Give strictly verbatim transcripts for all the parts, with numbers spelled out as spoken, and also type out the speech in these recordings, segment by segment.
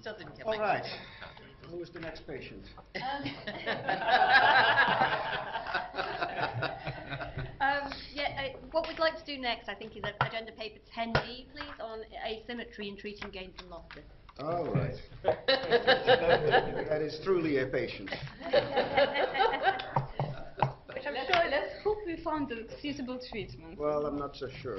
still didn't get All my right. question. Who is the next patient? Um, um, yeah, I, what we'd like to do next, I think, is a- agenda paper ten D, please, on asymmetry in treating gains and losses. All right. That is truly a patient. Which I'm sure, let's hope we found a suitable treatment. Well, I'm not so sure.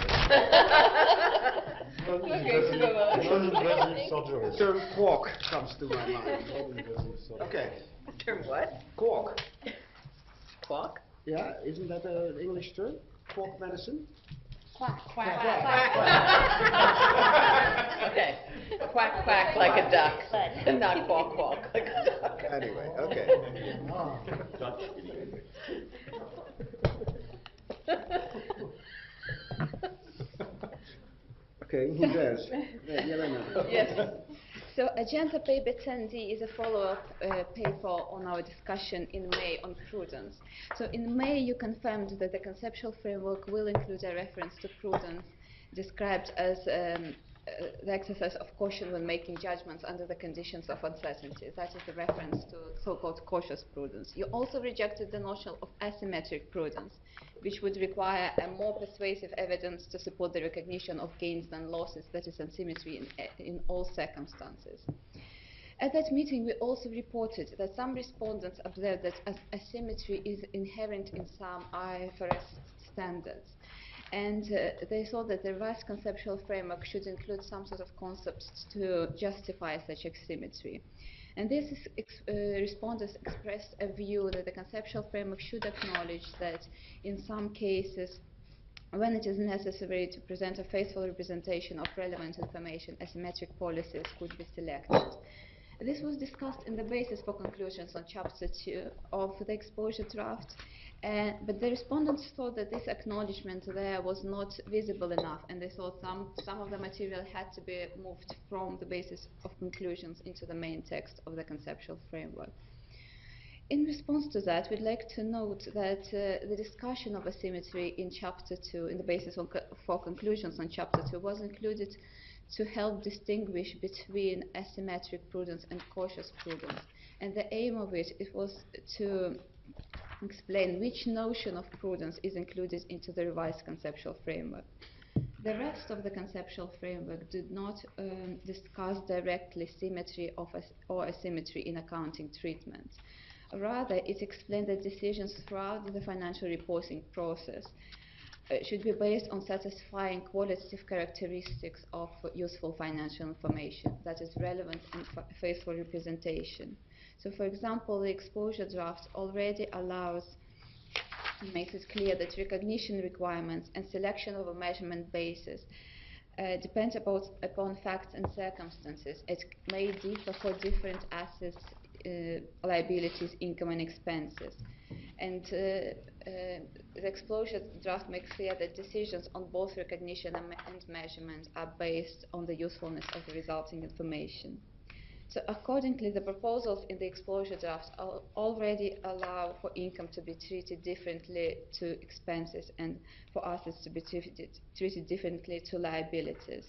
Non-invasive surgery. The term quark comes to my mind. Non-invasive surgery. Okay. Term what? Quark. Quack? Yeah, isn't that an English term? Quark medicine? Quack, quack, Quack. Okay. Quack, quack like a duck. Not quack, quack like a duck. Anyway, okay. Ah. Okay, who dares? Yeah, Jelena. Yes. So agenda paper ten D is a follow-up uh, paper on our discussion in May on prudence. So in May you confirmed that the conceptual framework will include a reference to prudence described as um, uh, the exercise of caution when making judgments under the conditions of uncertainty. That is the reference to so-called cautious prudence. You also rejected the notion of asymmetric prudence, which would require a more persuasive evidence to support the recognition of gains than losses, that is asymmetry in, in all circumstances. At that meeting, we also reported that some respondents observed that as asymmetry is inherent in some I F R S standards. And uh, they thought that the revised conceptual framework should include some sort of concepts to justify such asymmetry. And these ex uh, respondents expressed a view that the conceptual framework should acknowledge that in some cases, when it is necessary to present a faithful representation of relevant information, asymmetric policies could be selected. This was discussed in the basis for conclusions on chapter two of the exposure draft, uh, but the respondents thought that this acknowledgement there was not visible enough, and they thought some, some of the material had to be moved from the basis of conclusions into the main text of the conceptual framework. In response to that, we'd like to note that uh, the discussion of asymmetry in chapter two, in the basis on co for conclusions on chapter two, was included to help distinguish between asymmetric prudence and cautious prudence. And the aim of it, it was to explain which notion of prudence is included into the revised conceptual framework. The rest of the conceptual framework did not um, discuss directly symmetry of as or asymmetry in accounting treatment. Rather, it explained that decisions throughout the financial reporting process uh, should be based on satisfying qualitative characteristics of useful financial information that is relevant and faithful representation. So, for example, the exposure draft already allows, makes it clear that recognition requirements and selection of a measurement basis uh, depend about, upon facts and circumstances. It may differ for different assets, uh, liabilities, income and expenses. And uh, uh, the exposure draft makes clear that decisions on both recognition and, me and measurement are based on the usefulness of the resulting information. So accordingly, the proposals in the exposure draft al already allow for income to be treated differently to expenses and for assets to be treated, treated differently to liabilities.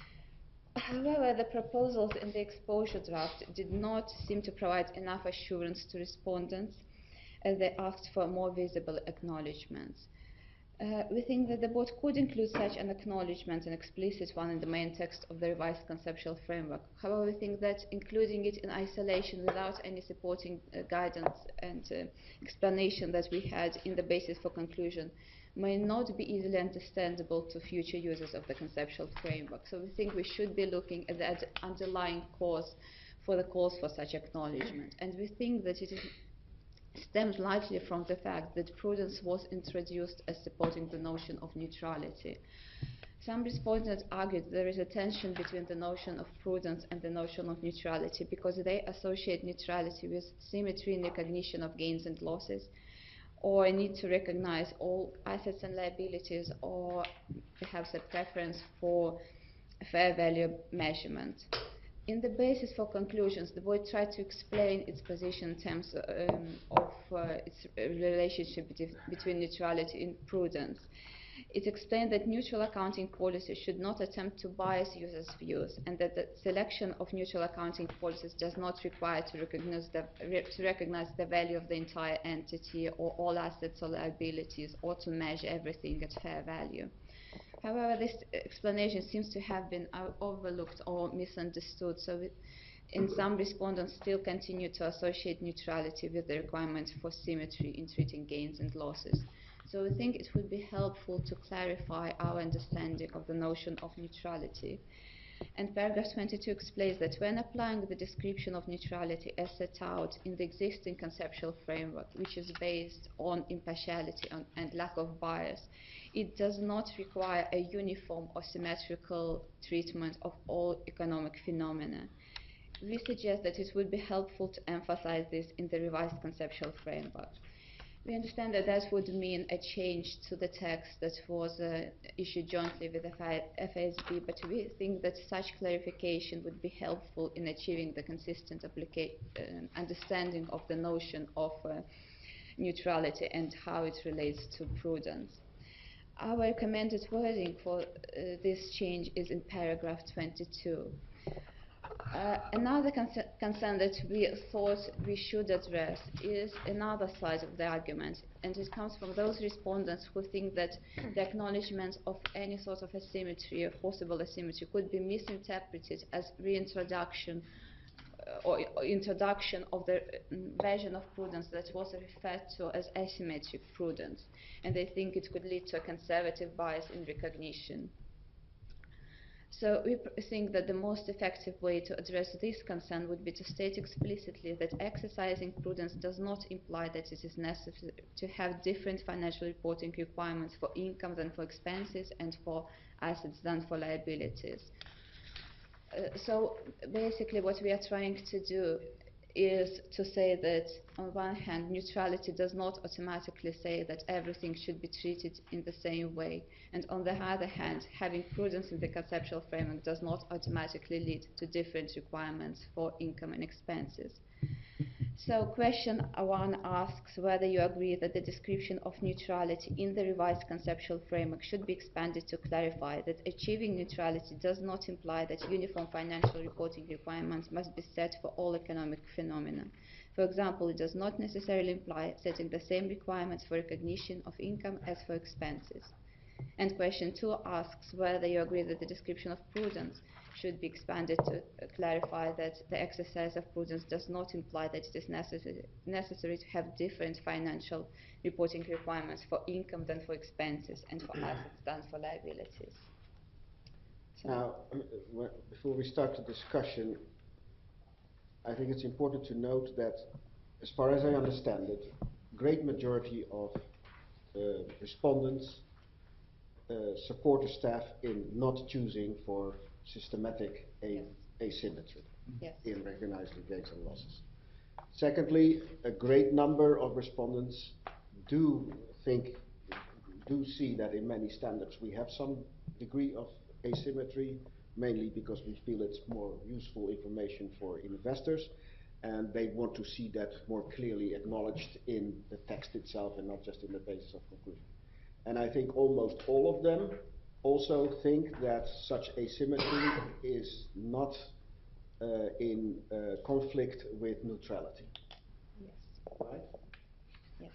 However, the proposals in the exposure draft did not seem to provide enough assurance to respondents as they asked for more visible acknowledgements. Uh, we think that the board could include such an acknowledgement, an explicit one, in the main text of the revised conceptual framework. However, we think that including it in isolation without any supporting uh, guidance and uh, explanation that we had in the basis for conclusion may not be easily understandable to future users of the conceptual framework. So we think we should be looking at the underlying cause for the calls for such acknowledgement. And we think that it is stems largely from the fact that prudence was introduced as supporting the notion of neutrality. Some respondents argued there is a tension between the notion of prudence and the notion of neutrality because they associate neutrality with symmetry in recognition of gains and losses, or a need to recognize all assets and liabilities, or perhaps a preference for a fair value measurement. In the basis for conclusions, the board tried to explain its position in terms um, of uh, its relationship between neutrality and prudence. It explained that neutral accounting policies should not attempt to bias users' views, and that the selection of neutral accounting policies does not require to recognize the, re, to recognize the value of the entire entity or all assets or liabilities, or to measure everything at fair value. However, this explanation seems to have been overlooked or misunderstood, so it, and some respondents still continue to associate neutrality with the requirement for symmetry in treating gains and losses. So I think it would be helpful to clarify our understanding of the notion of neutrality. And paragraph twenty-two explains that when applying the description of neutrality as set out in the existing conceptual framework, which is based on impartiality on, and lack of bias, it does not require a uniform or symmetrical treatment of all economic phenomena. We suggest that it would be helpful to emphasize this in the revised conceptual framework. We understand that that would mean a change to the text that was uh, issued jointly with F A S B, but we think that such clarification would be helpful in achieving the consistent applica uh, understanding of the notion of uh, neutrality and how it relates to prudence. Our recommended wording for uh, this change is in paragraph twenty-two. Uh, another concer concern that we thought we should address is another side of the argument, and it comes from those respondents who think that the acknowledgement of any sort of asymmetry or possible asymmetry could be misinterpreted as reintroduction uh, or, or introduction of the version of prudence that was referred to as asymmetric prudence, and they think it could lead to a conservative bias in recognition. So we think that the most effective way to address this concern would be to state explicitly that exercising prudence does not imply that it is necessary to have different financial reporting requirements for income than for expenses and for assets than for liabilities. Uh, so basically what we are trying to do is to say that on one hand neutrality does not automatically say that everything should be treated in the same way, and on the other hand having prudence in the conceptual framework does not automatically lead to different requirements for income and expenses. So question one asks whether you agree that the description of neutrality in the revised conceptual framework should be expanded to clarify that achieving neutrality does not imply that uniform financial reporting requirements must be set for all economic phenomena. For example, it does not necessarily imply setting the same requirements for recognition of income as for expenses. And question two asks whether you agree that the description of prudence should be expanded to uh, clarify that the exercise of prudence does not imply that it is necessary, necessary to have different financial reporting requirements for income than for expenses and for assets than for liabilities. So Now, uh, before we start the discussion, I think it's important to note that, as far as I understand it, great majority of uh, respondents uh, support the staff in not choosing for systematic a Yes. asymmetry yes. in recognizing gains and losses. Secondly, a great number of respondents do think, do see that in many standards we have some degree of asymmetry, mainly because we feel it's more useful information for investors, and they want to see that more clearly acknowledged in the text itself and not just in the basis of conclusion. And I think almost all of them also think that such asymmetry is not uh, in uh, conflict with neutrality. Yes. Right? Yes.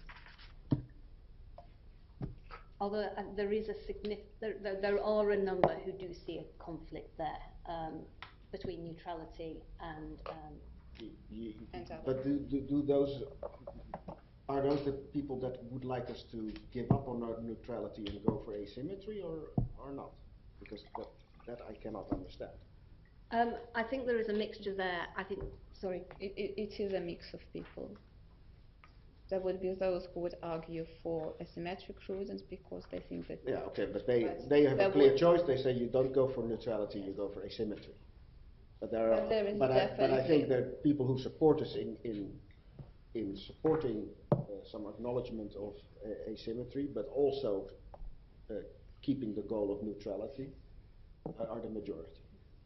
Although uh, there is a significant, there, there, there are a number who do see a conflict there um, between neutrality and. Um, Y- y- And but do, do, do those, are those the people that would like us to give up on our neutrality and go for asymmetry, or, or not? Because that, that I cannot understand. um, I think there is a mixture there. I think, sorry. It, it, it is a mix of people. There would be those who would argue for asymmetric prudence because they think that. Yeah, okay, but they, But they have a there clear would- choice. They say you don't go for neutrality, you go for asymmetry. But there are, But there is but I, but I think definitely- there are people who support us in, in, in supporting uh, some acknowledgement of uh, asymmetry, but also uh, keeping the goal of neutrality are, are the majority.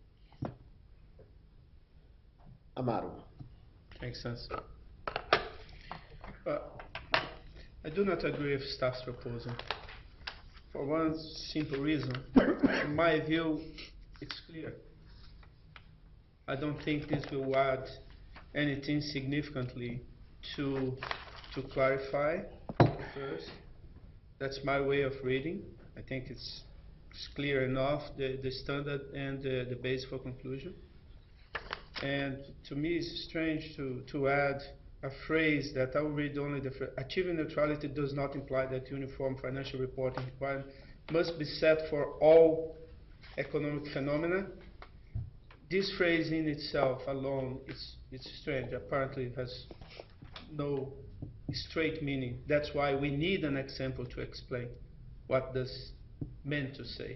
Amaru. Makes sense. But I do not agree with staff's proposal. For one simple reason, in my view, it's clear. I don't think this will add anything significantly to to clarify first. That's my way of reading. I think it's, it's clear enough, the, the standard and the, the base for conclusion. And to me, it's strange to, to add a phrase that I will read only the phrase: achieving neutrality does not imply that uniform financial reporting requirement must be set for all economic phenomena. This phrase in itself alone is it's strange. Apparently it has no straight meaning. That's why we need an example to explain what this meant to say.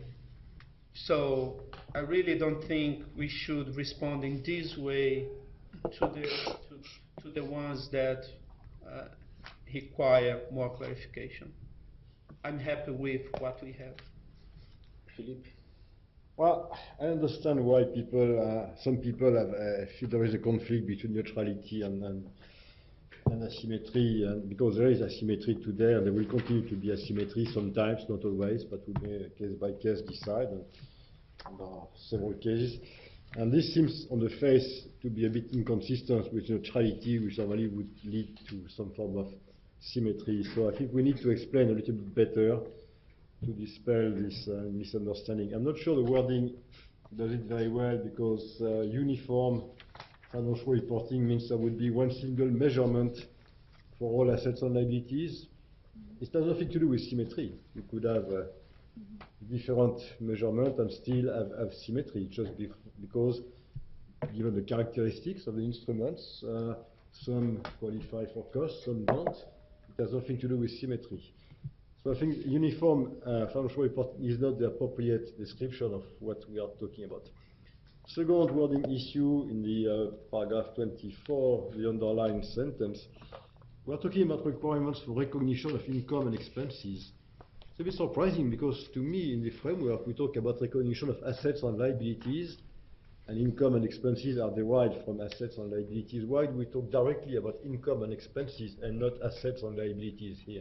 So I really don't think we should respond in this way to the, to, to the ones that uh, require more clarification. I'm happy with what we have. Philippe? Well, I understand why people, uh, some people have, uh, feel there is a conflict between neutrality and, and, and asymmetry, and because there is asymmetry today, and there will continue to be asymmetry sometimes, not always, but we may case by case decide, and, and there are several cases. And this seems on the face to be a bit inconsistent with neutrality, which normally would lead to some form of symmetry. So I think we need to explain a little bit better to dispel this uh, misunderstanding. I'm not sure the wording does it very well, because uh, uniform financial reporting means there would be one single measurement for all assets and liabilities. It has nothing to do with symmetry. You could have uh, different measurement and still have, have symmetry, just be because given the characteristics of the instruments, uh, some qualify for cost, some don't. It has nothing to do with symmetry. So I think uniform uh, financial reporting is not the appropriate description of what we are talking about. Second wording issue in the uh, paragraph twenty-four, the underlined sentence, we are talking about requirements for recognition of income and expenses. It's a bit surprising, because to me in the framework we talk about recognition of assets and liabilities, and income and expenses are derived from assets and liabilities. Why do we talk directly about income and expenses and not assets and liabilities here?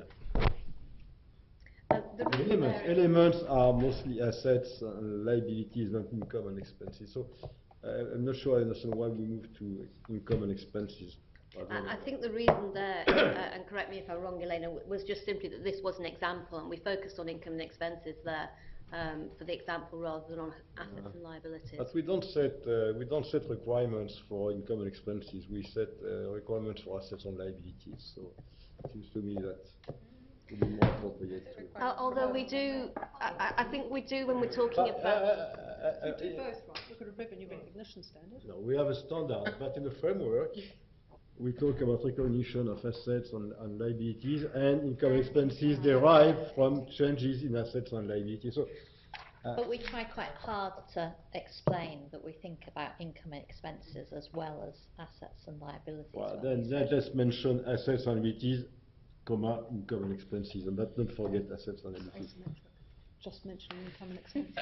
Uh, the The reason elements, there- elements are mostly assets and liabilities, not income and expenses. So uh, I'm not sure I understand why we move to income and expenses. I, I think the reason there, uh, and correct me if I'm wrong, Elena, w- was just simply that this was an example, and we focused on income and expenses there um, for the example rather than on assets Uh, and liabilities. But we don't set uh, we don't set requirements for income and expenses. We set uh, requirements for assets and liabilities. So it seems to me that would be more appropriate to. Uh, although we do, I, I I think we do when we're talking Uh, about. uh, uh, uh, Do uh, both, right? Look at a revenue recognition standard. No, we have a standard, but in the framework, we talk about recognition of assets and, and liabilities, and income and expenses derived from changes in assets and liabilities. So, uh, But we try quite hard to explain that we think about income and expenses as well as assets and liabilities. well, when then, we then say- just mention assets and liabilities, comma, income and expenses, and but don't forget assets and liabilities. Just mentioning income and expenses.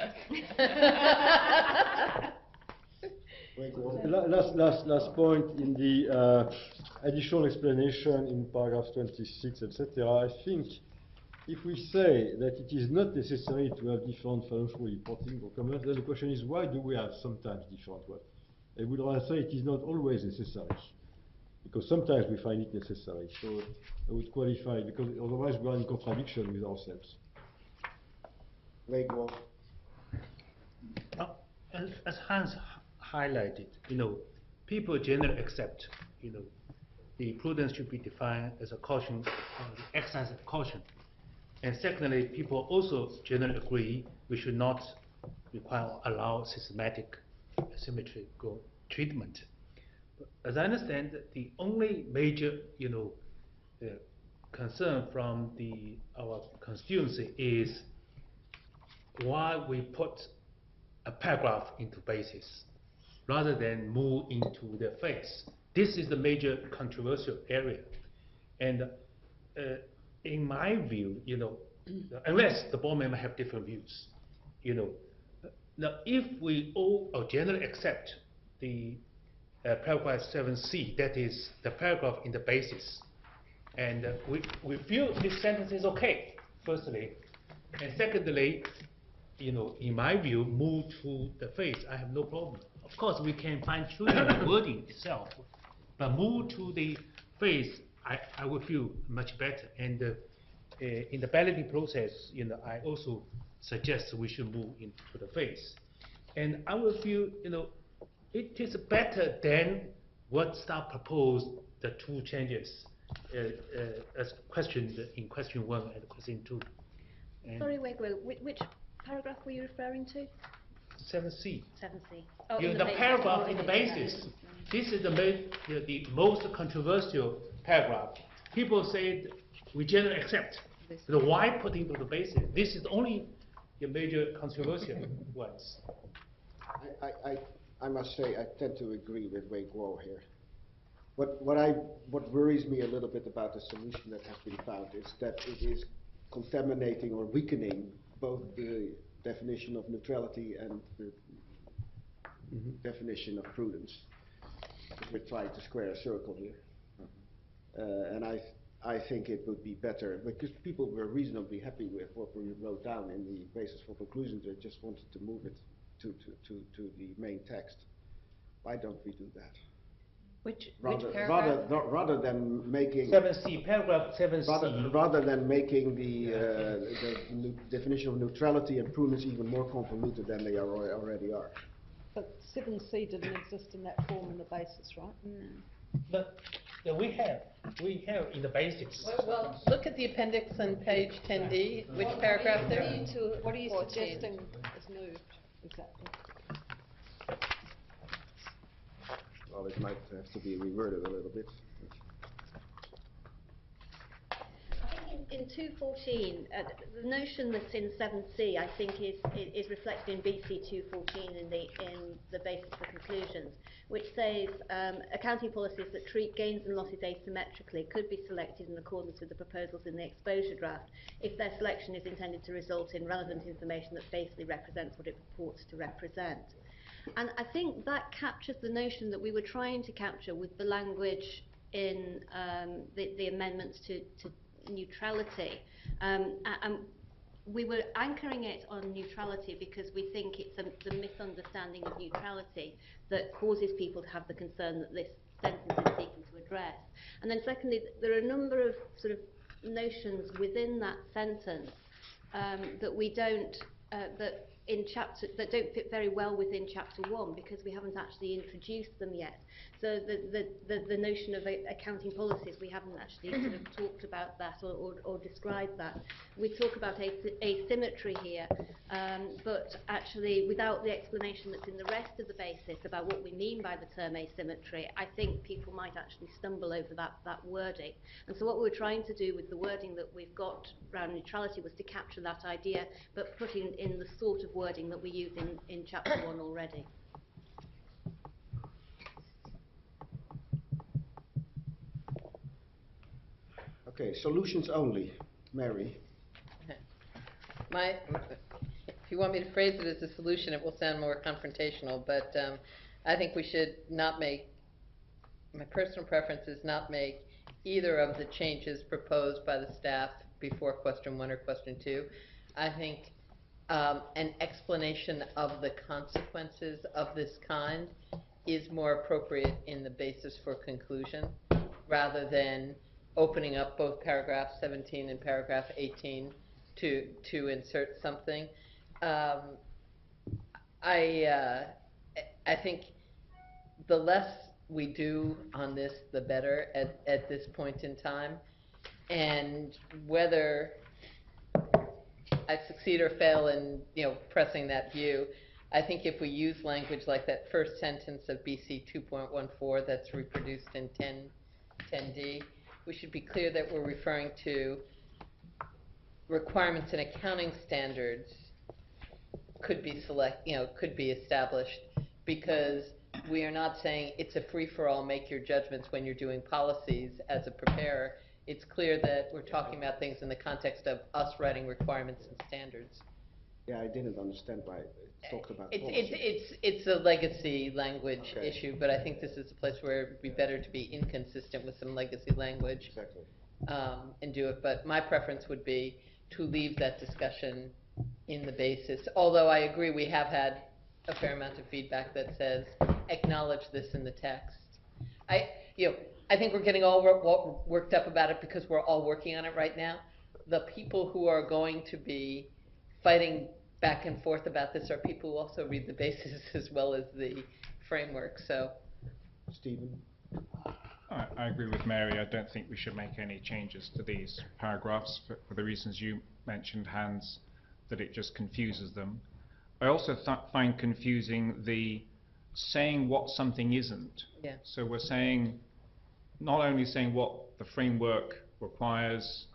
La- Last, last, last point in the uh, additional explanation in paragraphs twenty-six, et cetera. I think if we say that it is not necessary to have different financial reporting documents, then the question is, why do we have sometimes different ones? I would rather say it is not always necessary, because sometimes we find it necessary. So I would qualify, because otherwise we are in contradiction with ourselves. Gregor? Uh, as, as Hans h- highlighted, you know, people generally accept, you know, the prudence should be defined as a caution, uh, the exercise of caution. And secondly, people also generally agree we should not require or allow systematic asymmetrical treatment. But as I understand, the only major, you know, uh, concern from the our constituency is why we put a paragraph into basis rather than move into the face. This is the major controversial area. And uh, in my view, you know, unless the board member have different views, you know, now if we all or generally accept the uh, paragraph seven C, that is the paragraph in the basis, and uh, we, we feel this sentence is okay, firstly, And secondly, you know, in my view, move to the phase, I have no problem. Of course, we can fine tune the wording itself, but move to the phase, I, I would feel much better. And uh, uh, in the balloting process, you know, I also suggest we should move into the phase. And I will feel, you know, it is better than what staff proposed, the two changes, uh, uh, as questioned in question one and question two. And Sorry, wait, wait, which, which paragraph were you referring to? seven C. seven C. Oh, You in know, the the basis. paragraph in the basis, this is the, ma- the, the most controversial paragraph. People say we generally accept. So why put into the basis? This is only the major controversial ones. I, I, I, I must say, I tend to agree with Wei Guo here. What, what I, what worries me a little bit about the solution that has been found is that it is contaminating or weakening both the definition of neutrality and the Mhm. definition of prudence. We're trying to square a circle here. Uh, and I, I think it would be better, because people were reasonably happy with what we wrote down in the basis for conclusions. They just wanted to move it to, to, to, to the main text. Why don't we do that? Which, Rather, which rather, paragraph? no- rather than making, seven C, paragraph seven C. rather, rather than making the, uh, the nu- definition of neutrality and prudence even more convoluted than they are, al- already are. But seven C didn't exist in that form in the basis, right? No. But yeah, we have, we have in the basics. Well, well, look at the appendix on page ten D, which paragraph there? To, what are you fourteen. suggesting is moved, exactly? Well, it might have to be reworded a little bit. I think in, in two fourteen, uh, the notion that's in seven C, I think, is, is reflected in B C two fourteen in the, in the basis for conclusions, which says um, accounting policies that treat gains and losses asymmetrically could be selected in accordance with the proposals in the exposure draft if their selection is intended to result in relevant information that basically represents what it purports to represent. And I think that captures the notion that we were trying to capture with the language in um, the, the amendments to, to neutrality. Um, a- and we were anchoring it on neutrality because we think it's a, the misunderstanding of neutrality that causes people to have the concern that this sentence is seeking to address. And then secondly, there are a number of sort of notions within that sentence um, that we don't, uh, that in chapter, that don't fit very well within chapter one because we haven't actually introduced them yet. So the, the, the, the notion of a, accounting policies, we haven't actually sort of talked about that or, or, or described that. We talk about as, asymmetry here, um, but actually without the explanation that's in the rest of the basis about what we mean by the term asymmetry, I think people might actually stumble over that, that wording. And so what we were trying to do with the wording that we've got around neutrality was to capture that idea, but put in, in the sort of wording that we use in, in chapter one already. Okay, solutions only. Mary. My, if you want me to phrase it as a solution, it will sound more confrontational, but um, I think we should not make, my personal preference is not make either of the changes proposed by the staff before question one or question two. I think um, an explanation of the consequences of this kind is more appropriate in the basis for conclusion, rather than opening up both paragraph seventeen and paragraph eighteen to to insert something. Um, I uh, I think the less we do on this, the better at at this point in time, and whether I succeed or fail in you know pressing that view, I think if we use language like that first sentence of B C two point one four that's reproduced in ten D, we should be clear that we're referring to requirements and accounting standards could be select, you know, could be established, because we are not saying it's a free-for-all, make your judgments when you're doing policies as a preparer. It's clear that we're talking about things in the context of us writing requirements and standards. Yeah, I didn't understand why it talked about It's, policy. it's, it's, it's a legacy language Okay. issue, but I think this is a place where it would be better to be inconsistent with some legacy language. Exactly. Um, and do it, but my preference would be to leave that discussion in the basis, although I agree we have had a fair amount of feedback that says, acknowledge this in the text. I, you know, I think we're getting all wor- wo- worked up about it because we're all working on it right now. The people who are going to be fighting back and forth about this are people who also read the basis as well as the framework, so. Stephen? I, I agree with Mary. I don't think we should make any changes to these paragraphs for, for the reasons you mentioned, Hans, that it just confuses them. I also th find confusing the saying what something isn't. Yeah. So we're saying, not only saying what the framework requires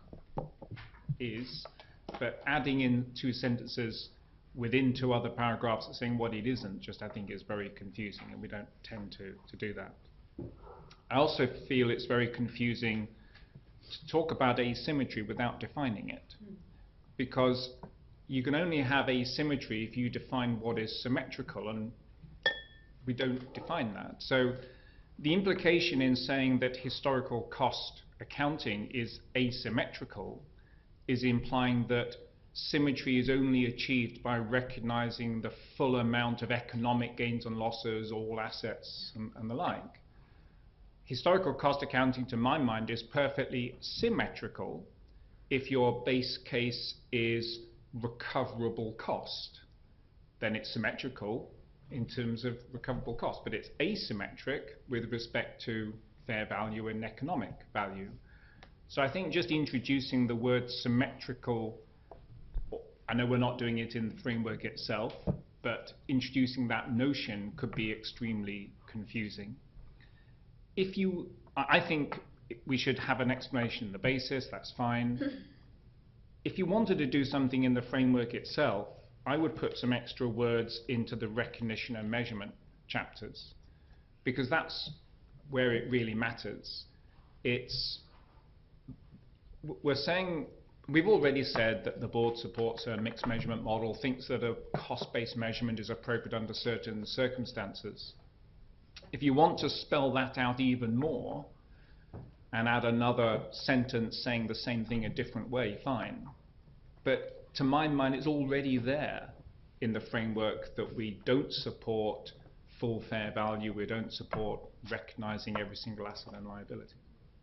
is, but adding in two sentences within two other paragraphs saying what it isn't, just I think is very confusing, and we don't tend to, to do that. I also feel it's very confusing to talk about asymmetry without defining it, mm. because you can only have asymmetry if you define what is symmetrical, and we don't define that. So the implication in saying that historical cost accounting is asymmetrical is implying that symmetry is only achieved by recognizing the full amount of economic gains and losses, all assets and, and the like. Historical cost accounting, to my mind, is perfectly symmetrical if your base case is recoverable cost. Then it's symmetrical in terms of recoverable cost, but it's asymmetric with respect to fair value and economic value. So I think just introducing the word symmetrical, I know we're not doing it in the framework itself, but introducing that notion could be extremely confusing. If you, I think we should have an explanation in the basis, that's fine. If you wanted to do something in the framework itself, I would put some extra words into the recognition and measurement chapters, because that's where it really matters. It's, we're saying, we've already said that the board supports a mixed measurement model, thinks that a cost-based measurement is appropriate under certain circumstances. If you want to spell that out even more and add another sentence saying the same thing a different way, fine. But to my mind, it's already there in the framework that we don't support full fair value, we don't support recognizing every single asset and liability.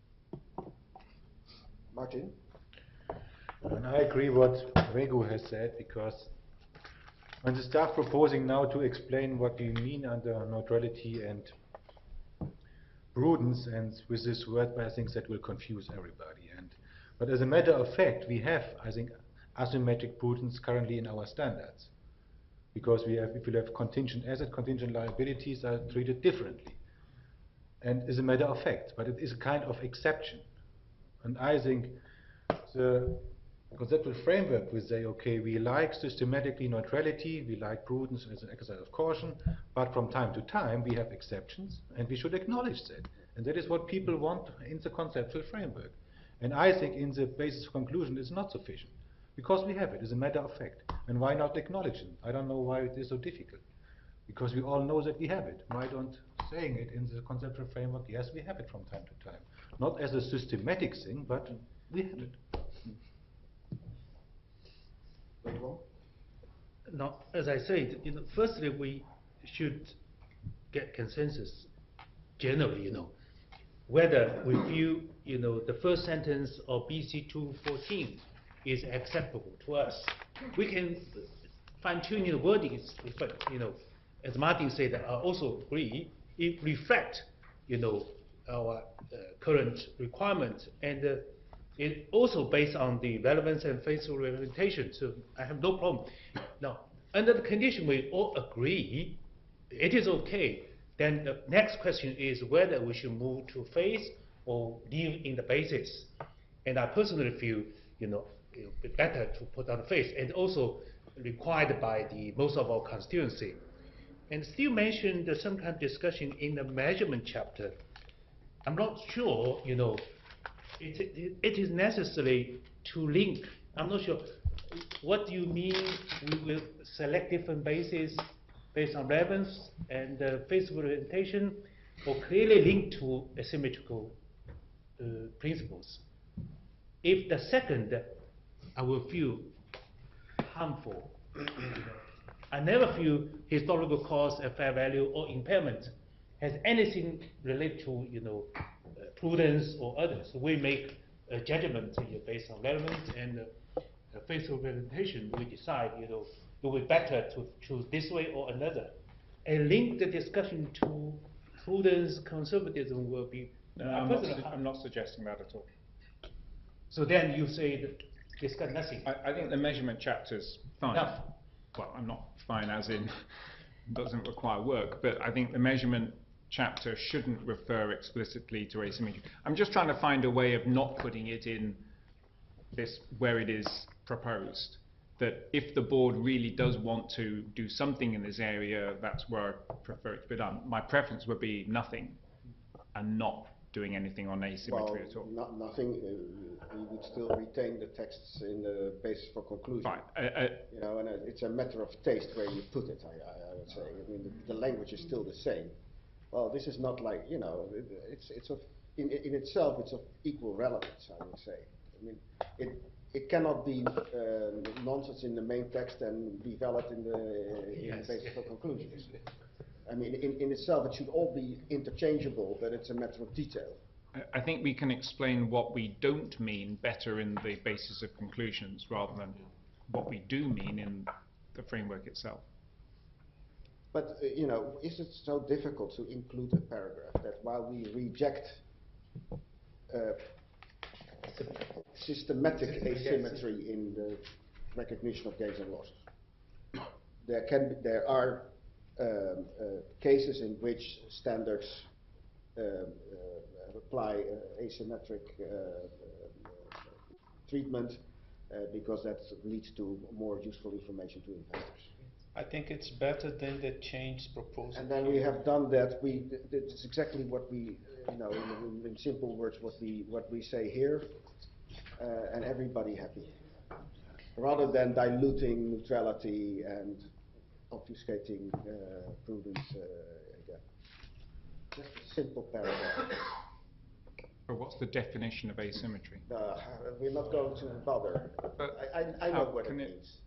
Martin? And I agree what Regu has said, because when the staff proposing now to explain what we mean under neutrality and prudence, and with this word, I think that will confuse everybody. And but as a matter of fact, we have, I think, asymmetric prudence currently in our standards, because we have, if you have contingent asset, contingent liabilities are treated differently, and as a matter of fact, but it is a kind of exception. And I think the conceptual framework will say, okay, we like systematically neutrality, we like prudence as an exercise of caution, but from time to time we have exceptions, and we should acknowledge that. And that is what people want in the conceptual framework. And I think in the basis of conclusion it's not sufficient, because we have it as a matter of fact. And why not acknowledge it? I don't know why it is so difficult, because we all know that we have it. Why don't saying it in the conceptual framework? Yes, we have it from time to time. Not as a systematic thing, but we have it. Now, as I said, you know, firstly, we should get consensus generally, you know, whether we feel, you know, the first sentence of B C two fourteen is acceptable to us. We can fine-tune the wordings, but, you know, as Martin said, I also agree, it reflects, you know, our uh, current requirements, and uh, it also based on the relevance and faithful representation, so I have no problem. Now, under the condition we all agree, it is okay, then the next question is whether we should move to faith or leave in the basis. And I personally feel, you know, it would be better to put on the faith, and also required by the most of our constituency. And still mentioned some kind of discussion in the measurement chapter. I'm not sure, you know, it, it, it is necessary to link. I'm not sure. What do you mean we will select different bases based on relevance and uh, faithful orientation, or clearly linked to asymmetrical uh, principles? If the second, I will feel harmful. You know. I never feel historical cost, a fair value, or impairment has anything related to, you know, uh, prudence or others. We make a judgment uh, based on relevance and uh, uh, faithful representation. We decide, you know, it will be better to choose this way or another. And link the discussion to prudence, conservatism will be. No, I I'm, not personally- su- I'm not suggesting that at all. So then you say that discuss nothing. I, I think the measurement chapter's fine. Enough. Well, I'm not fine as in doesn't require work, but I think the measurement chapter shouldn't refer explicitly to asymmetry. I'm just trying to find a way of not putting it in this where it is proposed. That if the board really does want to do something in this area, that's where I prefer it to be done. My preference would be nothing and not doing anything on asymmetry Well, at all. not, nothing, uh, we would still retain the texts in the basis for conclusion. Fine. Uh, uh, You know, and uh, it's a matter of taste where you put it, I, I, I would say. I mean, the, the language is still the same. Well, this is not like, you know, it, it's, it's of, in, in itself, it's of equal relevance, I would say. I mean, it, it cannot be um, nonsense in the main text and be valid in the, in Yes. the basis for conclusions. I mean, in, in itself, it should all be interchangeable, but it's a matter of detail. I think we can explain what we don't mean better in the basis of conclusions rather than what we do mean in the framework itself. But, uh, you know, is it so difficult to include a paragraph that while we reject uh, systematic asymmetry in the recognition of gains and losses, there can be, there are um, uh, cases in which standards uh, uh, apply uh, asymmetric uh, uh, treatment uh, because that leads to more useful information to investors. I think it's better than the change proposal. And then we have done that. We it's exactly what we, you know, in, in simple words, what we what we say here, uh, and everybody happy, rather than diluting neutrality and obfuscating uh, prudence uh, again. Just a simple paragraph. But what's the definition of asymmetry? Uh, we're not going to bother. But I, I, I know how what it can it- means.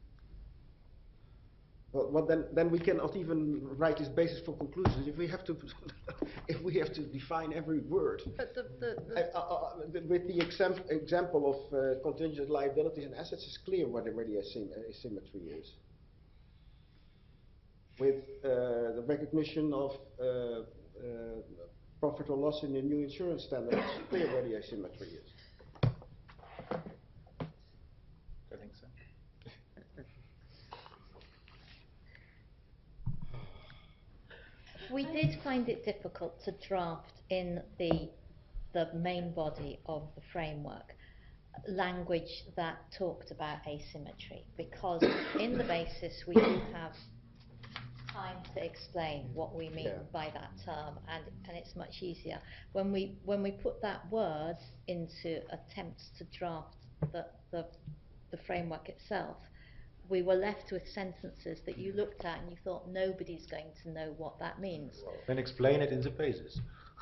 Well, well then, then we cannot even write this basis for conclusions if we have to, if we have to define every word. But the, the, the Uh, uh, uh, the- with the exam example of uh, contingent liabilities and assets, it's clear what where the asym asymmetry is. With uh, the recognition of uh, uh, profit or loss in the new insurance standard, it's clear where the asymmetry is. I think so. We did find it difficult to draft in the, the main body of the framework language that talked about asymmetry, because in the basis we do have time to explain what we mean Yeah. by that term, and, and it's much easier. When we, when we put that word into attempts to draft the, the, the framework itself, we were left with sentences that you looked at and you thought nobody's going to know what that means. Then explain it in the basis.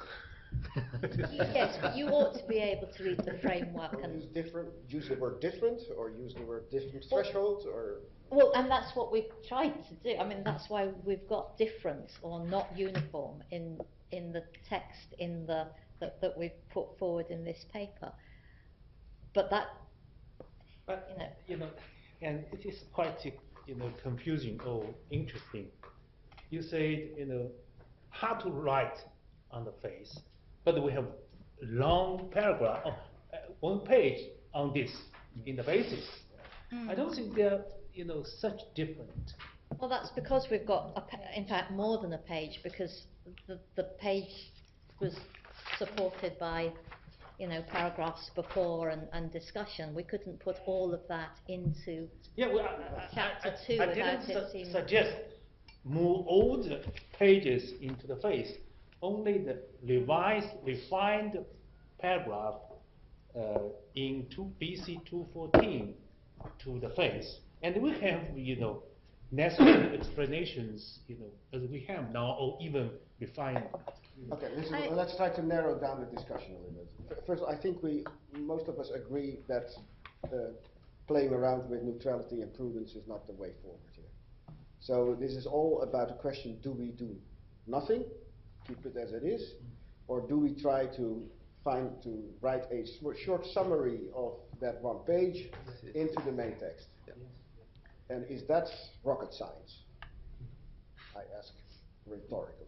Yes, but you ought to be able to read the framework Use and, different, use the word different, or use the word different Well- thresholds, or well, and that's what we've tried to do. I mean, that's why we've got different or not uniform in, in the text in the, that, that we've put forward in this paper. But that, But, you know, you know, and it is quite, you know, confusing or interesting. You said, you know, how to write on the face, but we have long paragraph, oh, uh, one page on this in the basis. I don't think they're, you know, such different. well, that's because we've got, a pa- in fact, more than a page, because the, the page was supported by, you know, paragraphs before and, and discussion. We couldn't put all of that into, Yeah, well, I, I, Chapter I, two I without didn't it su- seeming- suggest move all the pages into the face, only the revised, refined paragraph uh, in two B C two fourteen to the face, and we have, you know, necessary explanations, you know, as we have now, or even refined. okay. Listen, I- let's try to narrow down the discussion a little bit. F- First, I think we most of us agree that uh, playing around with neutrality and prudence is not the way forward here. So this is all about the question, do we do nothing, keep it as it is, or do we try to find, to write a short summary of that one page into the main text? And is that rocket science? I ask rhetorically.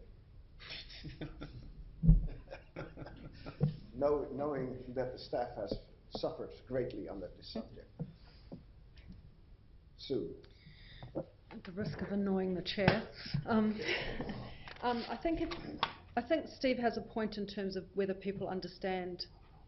know, knowing that the staff has suffered greatly under this subject. Sue. At the risk of annoying the chair, um, um, I think it, I think Steve has a point in terms of whether people understand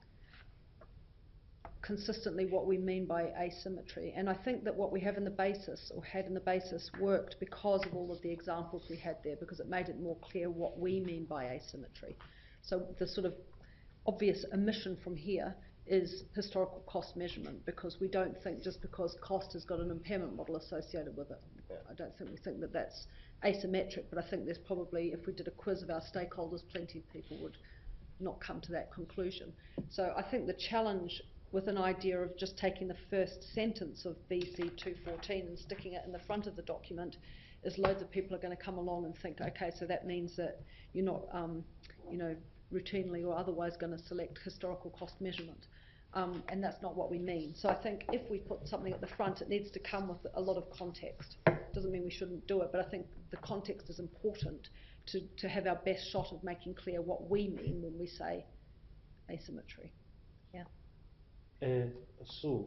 consistently what we mean by asymmetry, and I think that what we have in the basis, or had in the basis, worked because of all of the examples we had there, because it made it more clear what we mean by asymmetry. So the sort of obvious omission from here is historical cost measurement, because we don't think just because cost has got an impairment model associated with it. Yeah. I don't think we think that that's asymmetric, but I think there's probably, if we did a quiz of our stakeholders, plenty of people would not come to that conclusion. So I think the challenge with an idea of just taking the first sentence of B C two fourteen and sticking it in the front of the document is loads of people are going to come along and think, okay, so that means that you're not, um, you know, routinely or otherwise going to select historical cost measurement. Um, and that's not what we mean. So I think if we put something at the front, it needs to come with a lot of context. Doesn't mean we shouldn't do it, but I think the context is important to, to have our best shot of making clear what we mean when we say asymmetry. Yeah. Uh, so,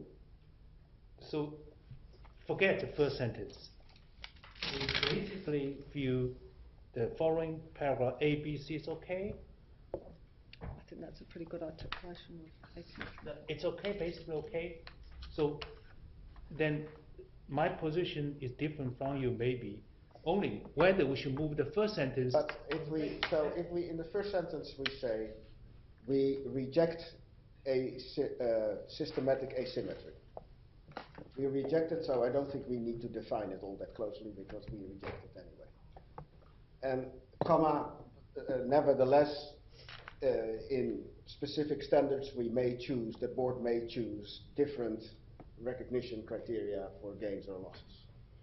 so forget the first sentence. We basically view the following paragraph A, B, C is okay. I think that's a pretty good articulation of asymmetry. It's okay, basically okay. So then my position is different from you, maybe. Only whether we should move the first sentence. But if we, so if we, in the first sentence we say, we reject a uh, systematic asymmetry. We reject it, so I don't think we need to define it all that closely, because we reject it anyway. And comma, uh, nevertheless, uh, in specific standards we may choose, the board may choose different recognition criteria for gains or losses.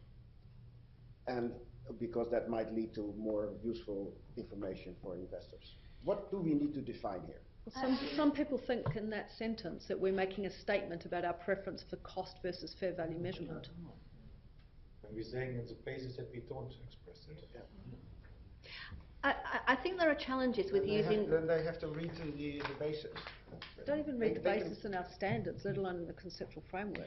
And because that might lead to more useful information for investors. What do we need to define here? Some, some people think in that sentence that we're making a statement about our preference for cost versus fair value measurement. And we're saying it's a basis that we don't express it. Yeah. I, I- I think there are challenges with Then they using. have, then they have to read the, the, the basis. Don't even read They- the they can- basis in our standards, let alone in the conceptual framework.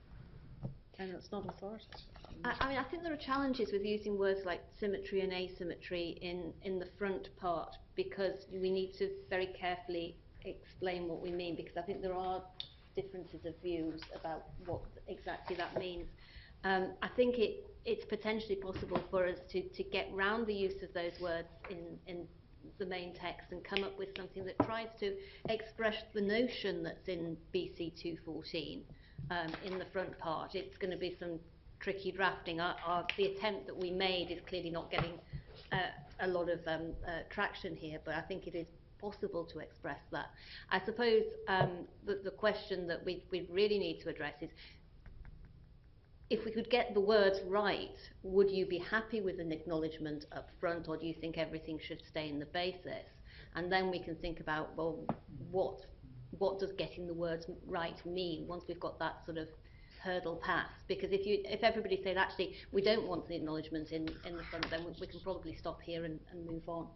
And it's not authoritative. I, I mean, I think there are challenges with using words like symmetry and asymmetry in, in the front part, because we need to very carefully explain what we mean, because I think there are differences of views about what exactly that means. Um, I think it, it's potentially possible for us to, to get round the use of those words in, in the main text and come up with something that tries to express the notion that's in B C two fourteen um, in the front part. It's going to be some tricky drafting. Our, our, the attempt that we made is clearly not getting uh, a lot of um, uh, traction here, but I think it is possible to express that. I suppose um, the, the question that we, we really need to address is, if we could get the words right, would you be happy with an acknowledgement up front, or do you think everything should stay in the basis? And then we can think about, well, what, what does getting the words right mean once we've got that sort of hurdle passed? Because if you, if everybody says, actually, we don't want the acknowledgement in, in the front, then we, we can probably stop here and, and move on.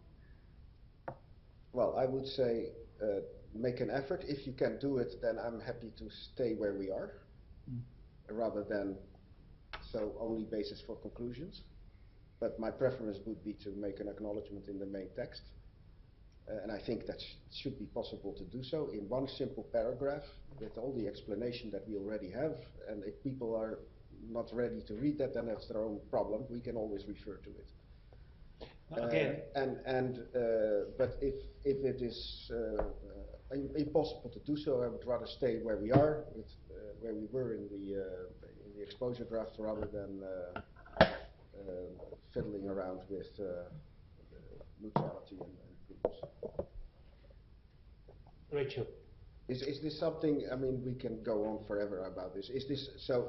Well, I would say uh, make an effort. If you can do it, then I'm happy to stay where we are, mm. rather than so only basis for conclusions. But my preference would be to make an acknowledgement in the main text. Uh, and I think that sh should be possible to do so in one simple paragraph with all the explanation that we already have. And if people are not ready to read that, then that's their own problem. We can always refer to it. Again. Uh, and and uh, but if if it is uh, uh, impossible to do so, I would rather stay where we are, with, uh, where we were in the uh, in the exposure draft, rather than uh, uh, fiddling around with uh, neutrality and, and prudence. Rachel. Is, is this something, I mean, we can go on forever about this. Is this, so,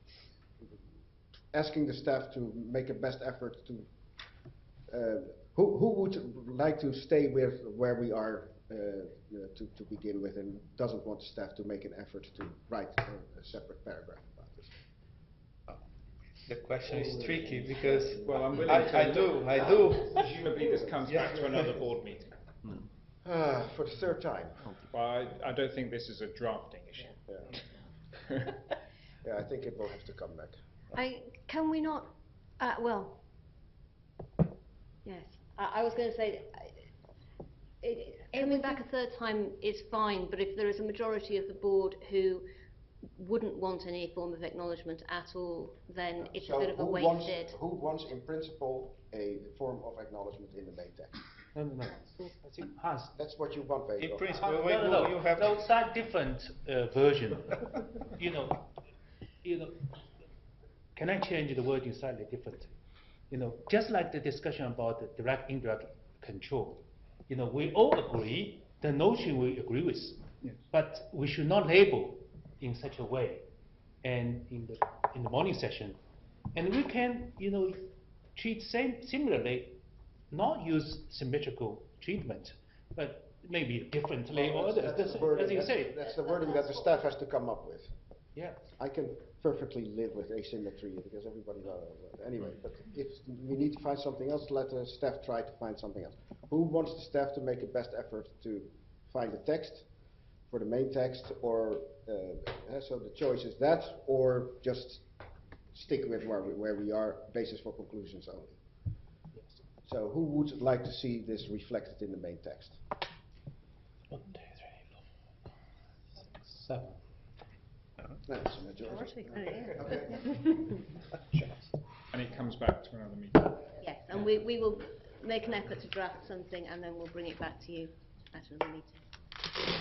asking the staff to make a best effort to, uh, who, who would like to stay with where we are uh, you know, to, to begin with, and doesn't want the staff to make an effort to write a, a separate paragraph about this? The question is tricky because Well, I'm willing I, to I do, I do. Presumably this comes back to another board meeting. Ah, for the third time. Well, I, I don't think this is a drafting issue. Yeah. Yeah, I think it will have to come back. I, can we not, uh, well, yes, I, I was going to say, uh, it, coming back a third time is fine, but if there is a majority of the board who wouldn't want any form of acknowledgement at all, then it's So a bit of a who wants- wasted. Who wants in principle a form of acknowledgement in the main text? No, no, no. I think Hans. That's what you want, Pedro. In principle, Uh, wait, no, no, you no. have No, that different uh, version. you know, you know. Can I change the wording slightly different? You know, just like the discussion about the direct indirect control. You know, we all agree the notion we agree with, Yes. but we should not label in such a way. And in the in the morning session, and we can, you know, treat same similarly. Not use symmetrical treatment, but maybe differently or Well, others. that's- that's That's- the wording- as you that's- say. That's the wording that the staff has to come up with. Yeah. I can perfectly live with asymmetry because everybody knows. Anyway, but if we need to find something else, let the staff try to find something else. Who wants the staff to make a best effort to find the text for the main text, or uh, so the choice is that, or just stick with where we, where we are, basis for conclusions only. So who would like to see this reflected in the main text? One, two, three, four, six, seven. That's a majority. And it comes back to another meeting. Yes, and we, we will make an effort to draft something and then we'll bring it back to you at another meeting.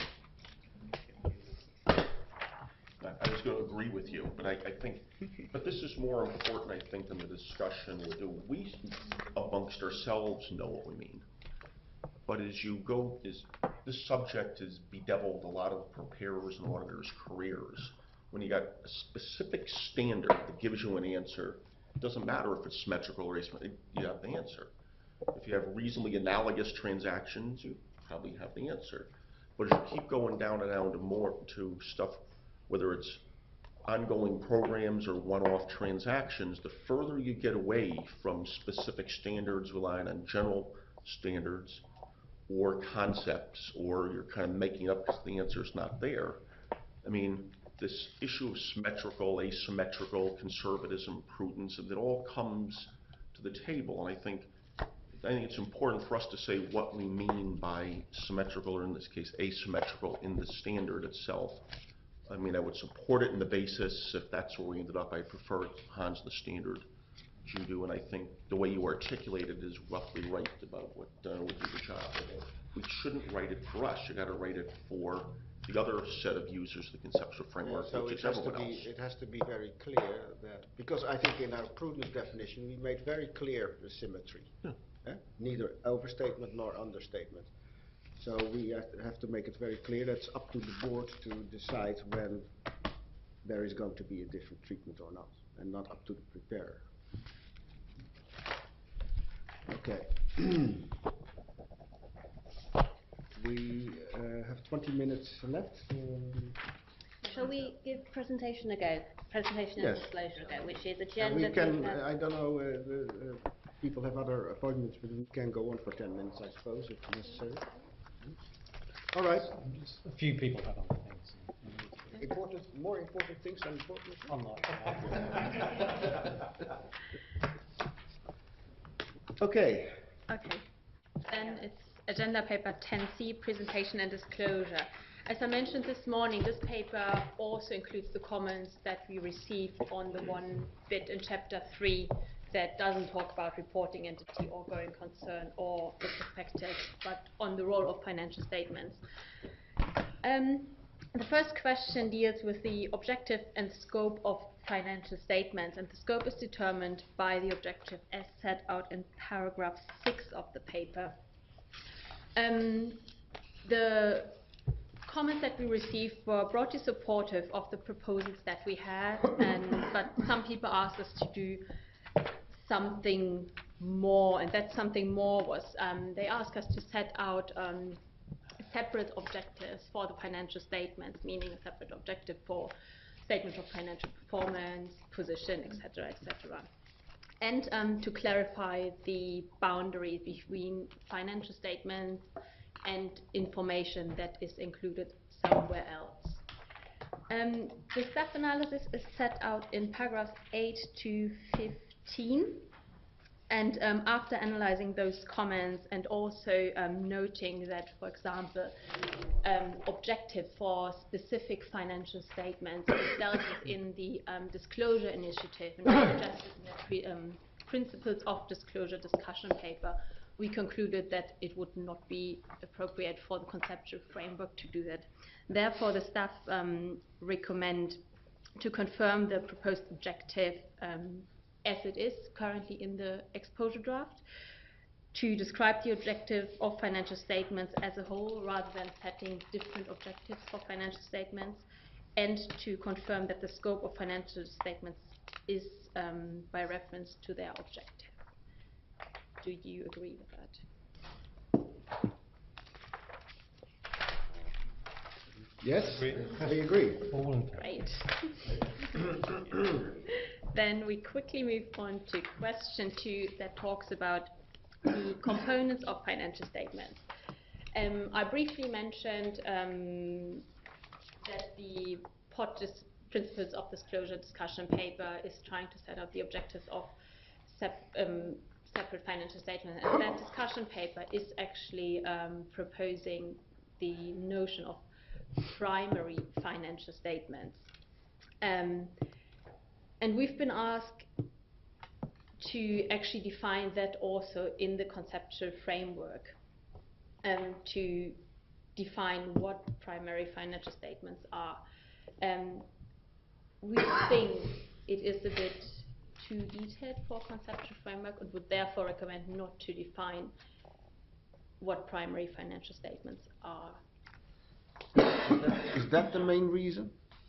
I was going to agree with you, but I, I think, but this is more important, I think, than the discussion we do. We, amongst ourselves, know what we mean. But as you go, is this subject has bedeviled a lot of preparers and auditors' careers. When you got a specific standard that gives you an answer, it doesn't matter if it's symmetrical or asymmetrical, you have the answer. If you have reasonably analogous transactions, you probably have the answer. But as you keep going down and down to more to stuff, whether it's ongoing programs or one-off transactions, the further you get away from specific standards relying on general standards or concepts, or you're kind of making up because the answer's not there. I mean, this issue of symmetrical, asymmetrical, conservatism, prudence, it all comes to the table, and I think I think it's important for us to say what we mean by symmetrical, or in this case, asymmetrical, in the standard itself. I mean, I would support it in the basis. If that's where we ended up, I prefer Hans the standard you do, and I think the way you articulate it is roughly right about what uh, would do the job. We shouldn't write it for us. You got to write it for the other set of users of the conceptual framework, So which it is has to everyone be, else. it has to be very clear that, because I think in our prudence definition, we made very clear the symmetry. Yeah. Eh? Neither overstatement nor understatement. So we have to, have to make it very clear. That's up to the board to decide when there is going to be a different treatment or not, and not up to the preparer. Okay. We uh, have twenty minutes left. Um, Shall we give presentation a go? Presentation and Yes. disclosure a go, which is and agenda. we can, paper- uh, I don't know, uh, the, uh, people have other appointments, but we can go on for ten minutes, I suppose, if necessary. All right. A few people have other things. Important, more important things than important. I'm not. Okay. Okay. Then it's agenda paper ten C, presentation and disclosure. As I mentioned this morning, this paper also includes the comments that we received on the one bit in chapter three that doesn't talk about reporting entity or going concern or the perspective, but on the role of financial statements. Um, the first question deals with the objective and scope of financial statements, and the scope is determined by the objective as set out in paragraph six of the paper. Um, the comments that we received were broadly supportive of the proposals that we had, and but some people asked us to do something more, and that something more was um, they asked us to set out um, separate objectives for the financial statements, meaning a separate objective for statement of financial performance, position, et cetera, et cetera. And um, to clarify the boundary between financial statements and information that is included somewhere else. Um, the staff analysis is set out in paragraphs eight to fifteen. And um, after analyzing those comments and also um, noting that, for example, um, objective for specific financial statements is dealt with in the um, disclosure initiative and suggested in the pre um, principles of disclosure discussion paper, we concluded that it would not be appropriate for the conceptual framework to do that. Therefore, the staff um, recommend to confirm the proposed objective um, as it is currently in the exposure draft, to describe the objective of financial statements as a whole rather than setting different objectives for financial statements, and to confirm that the scope of financial statements is um, by reference to their objective. Do you agree with that? Yes, I agree. Great. Then we quickly move on to question two that talks about the components of financial statements. Um, I briefly mentioned um, that the P O D Principles of Disclosure discussion paper is trying to set out the objectives of sep um, separate financial statements, and that discussion paper is actually um, proposing the notion of primary financial statements. Um, and we've been asked to actually define that also in the conceptual framework, um, to define what primary financial statements are. Um, we think it is a bit too detailed for a conceptual framework and would therefore recommend not to define what primary financial statements are. Is that the main reason?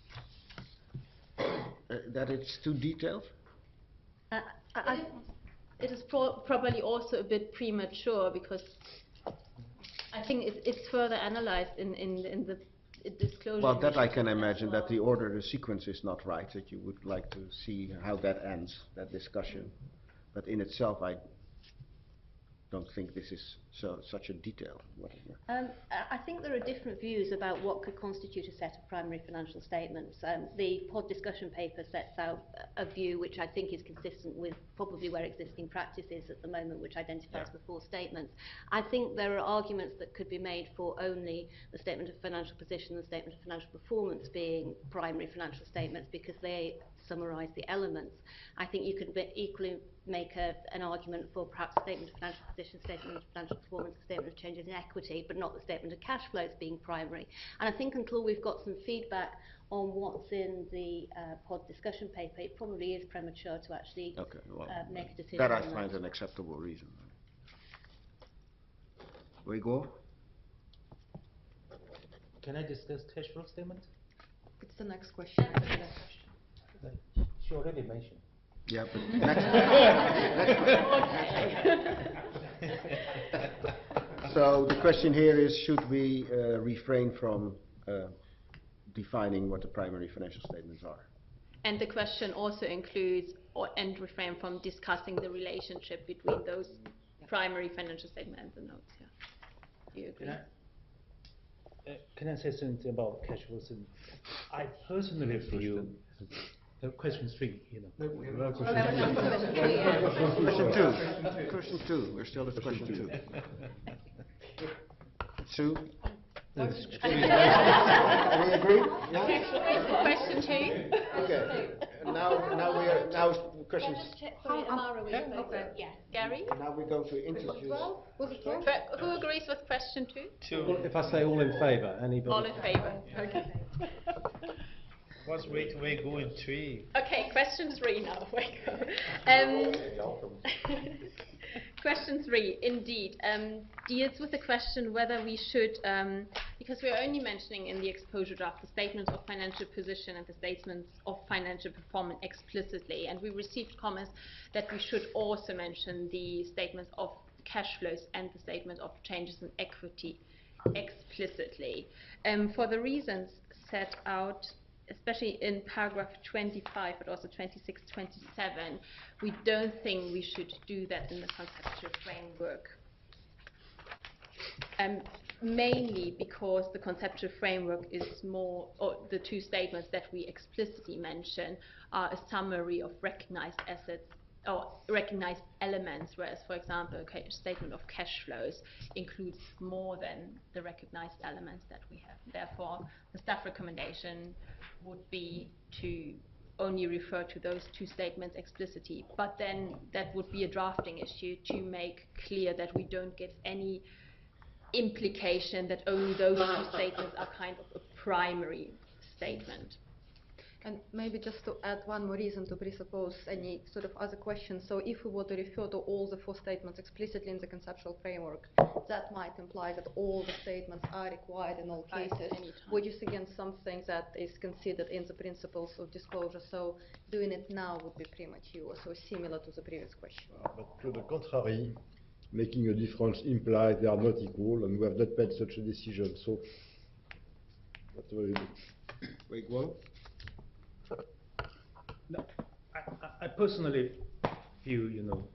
Uh, that it's too detailed? Uh, I, I, it is pro probably also a bit premature because I think it, it's further analyzed in, in, in the disclosure. Well, that I can as imagine, well. that the order, the sequence is not right, that you would like to see how that ends, that discussion. But in itself, I don't think this is so such a detail. Whatever. Um, I I think there are different views about what could constitute a set of primary financial statements. Um, the P O D discussion paper sets out a view which I think is consistent with probably where existing practice is at the moment, which identifies the four statements. I think there are arguments that could be made for only the statement of financial position and the statement of financial performance being primary financial statements because they summarise the elements. I think you could be equally make a, an argument for perhaps statement of financial position, statement of financial performance, statement of changes in equity, but not the statement of cash flows being primary. And I think until we've got some feedback on what's in the uh, P O D discussion paper, it probably is premature to actually Okay, well, uh, make a decision that I on find that. an acceptable reason. We go? Can I discuss cash flow statement? It's the next question. She already mentioned. Yeah, but next, next. So the question here is, should we uh, refrain from uh, defining what the primary financial statements are? And the question also includes, or, and refrain from discussing the relationship between those primary financial statements and the notes. Yeah. Do you agree? Can I, uh, can I say something about cash flow statement? I personally feel. Uh, question three, you know. Question two. Question two. We're still at question two. Sue? Any agree? Yeah? Question two. Okay. Now, now we are, now questions. Just check, sorry, Amara, we Okay. Yeah. Gary? Now we go to interviews. But who agrees with question two? Two. If I say all in favour, anybody? All in favour. Okay. What's way way go in three? Okay, question three now. Um, Question three, indeed, um, deals with the question whether we should, um, because we are only mentioning in the exposure draft the statements of financial position and the statements of financial performance explicitly, and we received comments that we should also mention the statements of cash flows and the statement of changes in equity explicitly. Um, for the reasons set out, especially in paragraph twenty-five, but also twenty-six, twenty-seven, we don't think we should do that in the conceptual framework. Um, mainly because the conceptual framework is more, or the two statements that we explicitly mention are a summary of recognized assets or recognized elements, whereas, for example, a ca- statement of cash flows includes more than the recognized elements that we have. Therefore, the staff recommendation would be to only refer to those two statements explicitly, but then that would be a drafting issue to make clear that we don't give any implication that only those two statements are kind of a primary statement. And maybe just to add one more reason to presuppose any sort of other questions. So if we were to refer to all the four statements explicitly in the conceptual framework, that might imply that all the statements are required in all At cases, any time. which is again something that is considered in the principles of disclosure. So doing it now would be premature, so similar to the previous question. But to the contrary, making a difference implies they are not equal, and we have not made such a decision. So, that's very good. Wait, well? No, I, I- I personally feel, you know,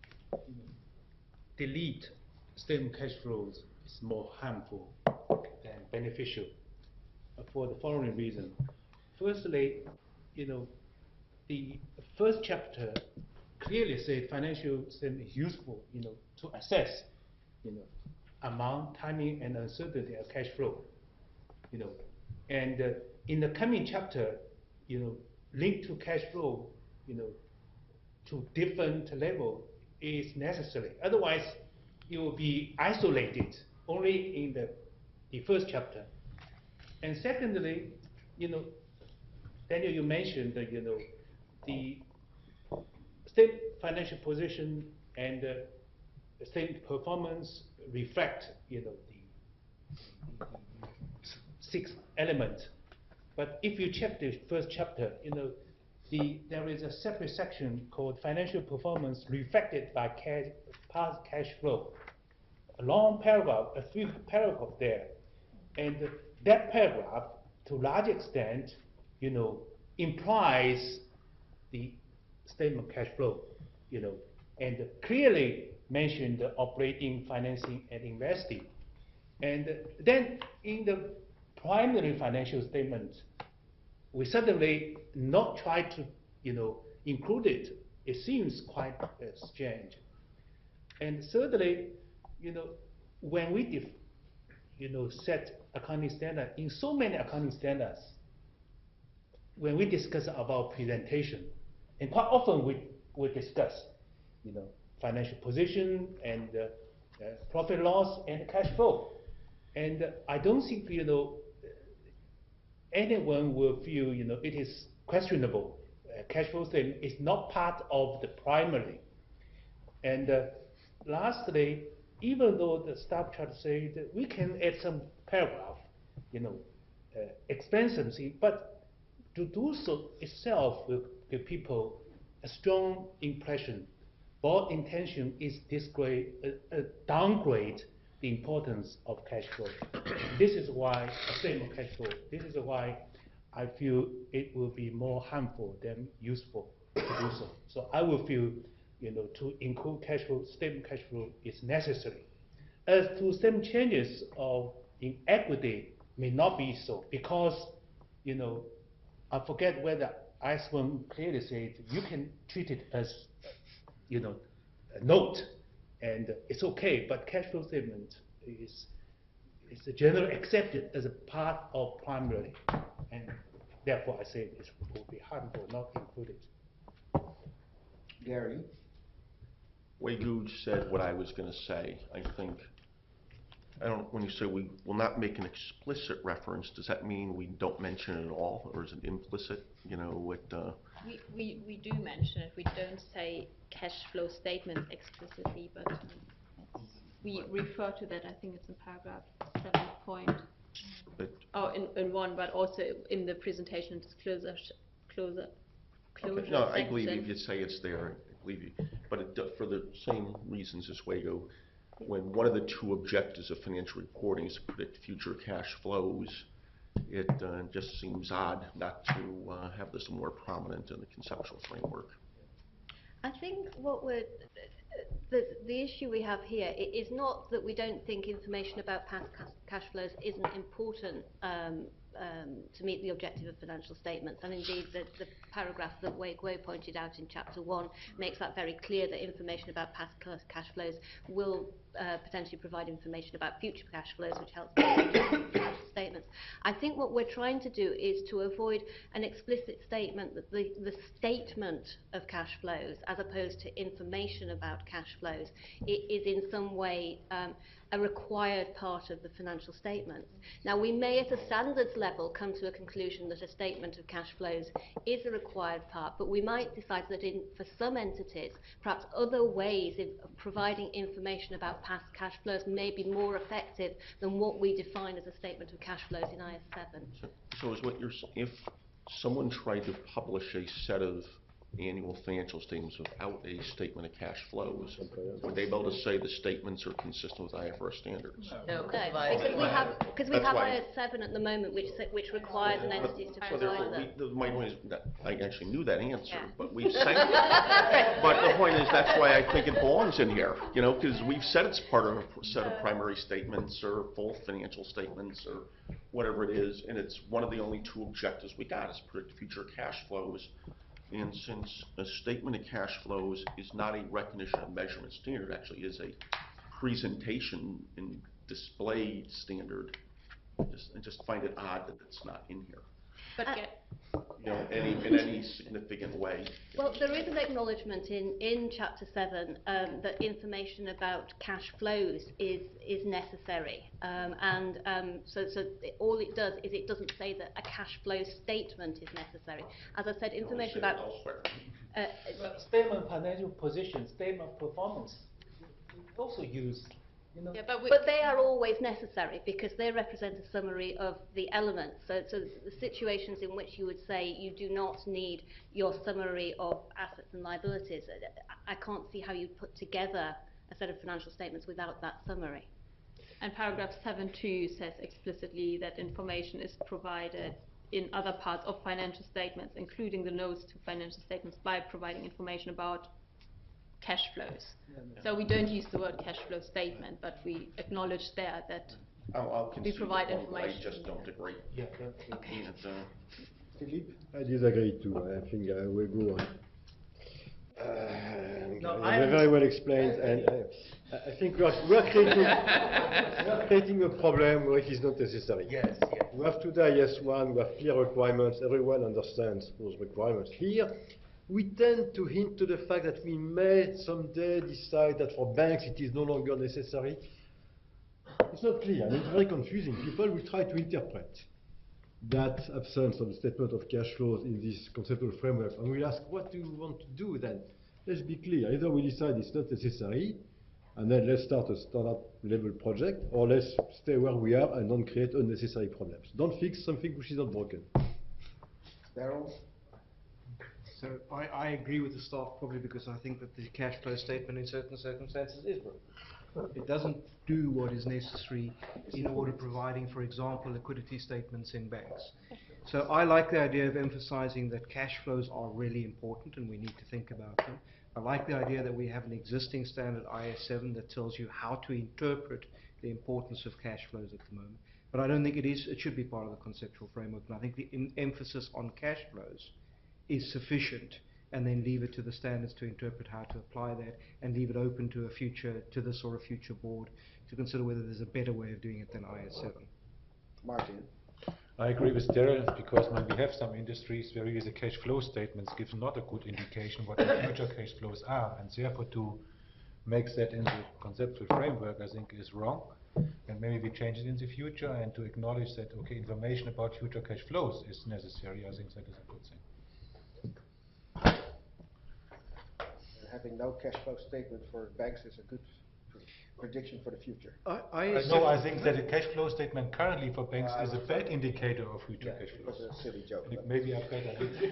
delete statement cash flows is more harmful than beneficial uh, for the following reason. Firstly, you know, the first chapter clearly said financial statement is useful, you know, to assess, you know, amount, timing, and uncertainty of cash flow, you know, and uh, in the coming chapter, you know, link to cash flow, you know, to different level is necessary. Otherwise, it will be isolated only in the, the first chapter. And secondly, you know, Daniel, you mentioned that, you know, the state financial position and uh, the state performance reflect, you know, the, the six elements. But if you check the first chapter, you know, the, there is a separate section called financial performance reflected by cash, past cash flow. A long paragraph, a three paragraph there. And that paragraph, to a large extent, you know, implies the statement cash flow, you know, and clearly mentioned the operating, financing, and investing. And then in the primary financial statement, we suddenly not try to, you know, include it. It seems quite uh, strange. And thirdly, you know, when we, def you know, set accounting standard in so many accounting standards, when we discuss about presentation, and quite often we we discuss, you know, financial position and uh, uh, profit loss and cash flow, and uh, I don't think, you know, anyone will feel, you know, it is questionable. Uh, cash flow statement is not part of the primary. And uh, lastly, even though the staff chart say that we can add some paragraph, you know, uh, expenses, but to do so itself will give people a strong impression. Board intention is disgrade, uh, uh, downgrade the importance of cash flow. This is why a statement of cash flow. This is why I feel it will be more harmful than useful to do so. So I will feel, you know, to include cash flow, statement cash flow is necessary. As to some changes of in equity may not be so, because, you know, I forget whether I S one clearly said you can treat it as, you know, a note, and it's okay, but cash flow statement is is generally accepted as a part of primary, and therefore I say it will be harmful not included. Gary? Wei Guj said what I was going to say. I think I don't, when you say we will not make an explicit reference, does that mean we don't mention it at all, or is it implicit, you know, what, uh, We, we, we do mention it. We don't say cash flow statements explicitly, but um, we refer to that. I think it's in paragraph seven point. but, Oh, in, in one, but also in the presentation and disclosure, sh- closer, closure okay, no, I section. believe you, if you say it's there, I believe you, but it, do- for the same reasons as Wago, when one of the two objectives of financial reporting is to predict future cash flows, it uh, just seems odd not to uh, have this more prominent in the conceptual framework. I think what we're, the, the issue we have here i- is not that we don't think information about past cas- cash flows isn't important um, um, to meet the objective of financial statements, and indeed the, the paragraph that Wei Guo pointed out in chapter one makes that very clear, that information about past ca- cash flows will uh, potentially provide information about future cash flows, which helps financial statements. I think what we're trying to do is to avoid an explicit statement that the, the statement of cash flows, as opposed to information about cash flows, i- is in some way um, a required part of the financial statements. Now, we may at a standards level come to a conclusion that a statement of cash flows is a required part, but we might decide that in, for some entities, perhaps other ways of of providing information about past cash flows may be more effective than what we define as a statement of cash flows in I S seven. So, so is what you're, s- if someone tried to publish a set of annual financial statements without a statement of cash flows, would they be able to say the statements are consistent with I F R S standards? No, No, because because we have, because we That's have why- I S seven at the moment, which sa- which requires an entity to So provide therefore, them. we, the, my point is, that I actually knew that answer, Yeah. but we've sanctioned. But the point is, that's why I think it belongs in here, you know, because we've said it's part of a set of primary statements or full financial statements or whatever it is, and it's one of the only two objectives we got is predict future cash flows. And since a statement of cash flows is not a recognition and measurement standard, actually is a presentation and display standard, I just, I just find it odd that it's not in here, But Uh, yeah, you know, any, in any significant way. Well, there is an acknowledgement in, in chapter seven um, that information about cash flows is is necessary, um, and um, so so it, all it does is it doesn't say that a cash flow statement is necessary. As I said, information about Elsewhere. uh, But statement of financial position, statement of performance, we also use, you know. yeah, but we, But they are always necessary because they represent a summary of the elements. So, so the situations in which you would say you do not need your summary of assets and liabilities, I I can't see how you'd put together a set of financial statements without that summary. and paragraph seven two says explicitly that information is provided in other parts of financial statements, including the notes to financial statements, by providing information about cash flows. So we don't use the word cash flow statement, but we acknowledge there that I'll, I'll we concede the provide point, but I information. just don't agree. Yeah, that- Okay. And, uh, Philippe? I disagree too. I think uh, we go on. Uh, No, uh, I very well explained, and uh, I- I think we are, we are creating, we are creating a problem where it is not necessary. Yes, yes. We have today I S one, we have clear requirements, everyone understands those requirements. Here, we tend to hint to the fact that we may someday decide that for banks it is no longer necessary. It's not clear, and it's very confusing. People will try to interpret that absence of the statement of cash flows in this conceptual framework, and we'll ask, what do you want to do then? Let's be clear, either we decide it's not necessary, and then let's start a standard level project, or let's stay where we are and don't create unnecessary problems. Don't fix something which is not broken. Daryl? So I, I agree with the staff, probably because I think that the cash flow statement in certain circumstances is broken. It doesn't do what is necessary in order providing, for example, liquidity statements in banks. So I like the idea of emphasizing that cash flows are really important and we need to think about them. I like the idea that we have an existing standard I S seven that tells you how to interpret the importance of cash flows at the moment. But I don't think it is, it should be part of the conceptual framework. And I think the em- emphasis on cash flows is sufficient, and then leave it to the standards to interpret how to apply that, and leave it open to a future, to this or a future board to consider whether there's a better way of doing it than I S seven. Martin? I agree with Daryl, because when we have some industries where really the cash flow statements give not a good indication what the future cash flows are, and therefore to make that in the conceptual framework, I think is wrong. And maybe we change it in the future, and to acknowledge that, okay, information about future cash flows is necessary. I think that is a good thing. And having no cash flow statement for banks is a good pr- prediction for the future. I, I Uh, no, I think that a cash flow statement currently for banks Uh, is a bad indicator of future Yeah, cash it flows. was a silly joke. It but- maybe a better.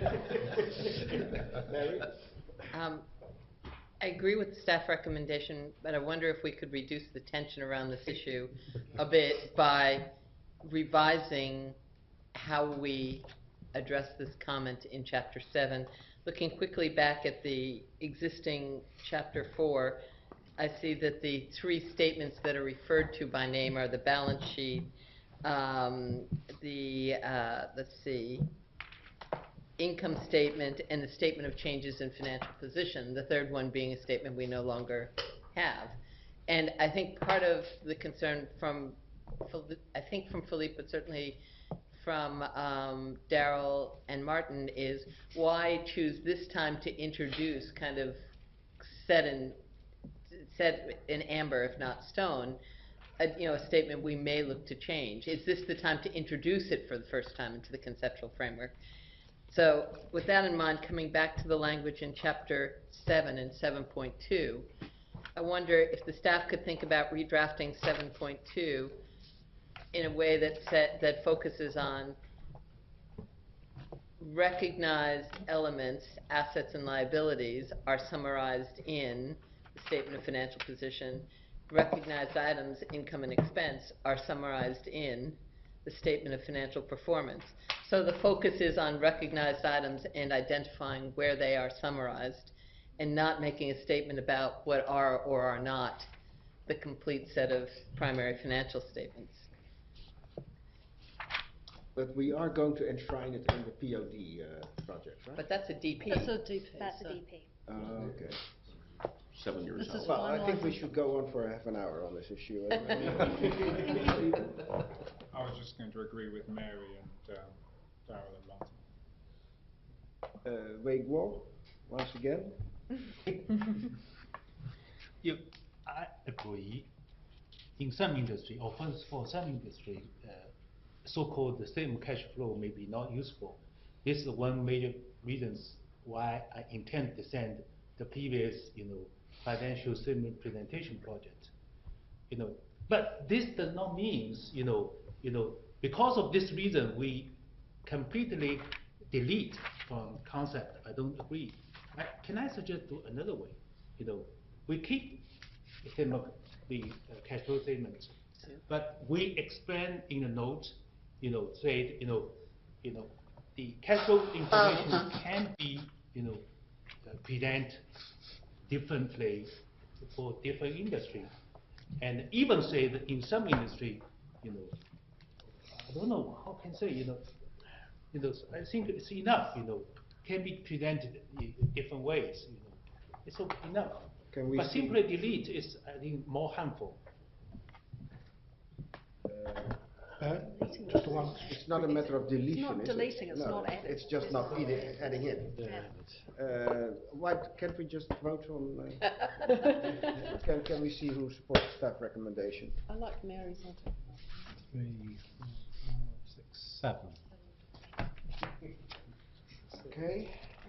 Mary? Um, I agree with the staff recommendation, but I wonder if we could reduce the tension around this issue a bit by revising how we address this comment in chapter seven. Looking quickly back at the existing chapter four, I see that the three statements that are referred to by name are the balance sheet, um, the, uh, let's see, income statement and the statement of changes in financial position, the third one being a statement we no longer have. And I think part of the concern from, Phil- I think from Philippe, but certainly from um, Daryl and Martin, is why choose this time to introduce kind of set in, set in amber, if not stone, a, you know, a statement we may look to change. Is this the time to introduce it for the first time into the conceptual framework? So with that in mind, coming back to the language in chapter seven and seven point two, I wonder if the staff could think about redrafting seven point two in a way that set, that focuses on recognized elements, assets and liabilities are summarized in the statement of financial position. Recognized items, income and expense, are summarized in the statement of financial performance. So the focus is on recognized items and identifying where they are summarized, and not making a statement about what are or are not the complete set of primary financial statements. But we are going to enshrine it in the P O D uh, project, right? But that's a D P. That's a D P. That's a so- D P. Oh, okay. Seven years This is out. Well, I think we finalising. should go on for half an hour on this issue. I was just going to agree with Mary and um, Darrell and Martin. Uh, Wei Guo, once again. You, I agree. In some industry, or for, for some industry, uh, so-called the same cash flow may be not useful. This is one major reasons why I intend to send the previous, you know, financial statement presentation project. You know, but this does not mean, you know, you know, because of this reason we completely delete from concept. I don't agree. I, can I suggest to another way? You know, we keep the theme of the uh, cash flow statement, but we explain in the note, you know, say, you know, you know, the cash flow information can be, you know, uh, present differently for different industry, and even say that in some industry, you know, I don't know how can say, you know, you know, I think it's enough, you know, can be presented in different ways, you know, it's okay, enough. Can we But see- simply delete is, I think, more harmful. Uh, just one. It's not a matter of deletion, not is it? deleting, it's No, not adding. It's just It's not not adding, adding. adding in. Yeah. Uh, why can't we just vote on, uh, can, can we see who supports the staff recommendation? I like Mary's answer. Three, four, five, six, seven. Okay.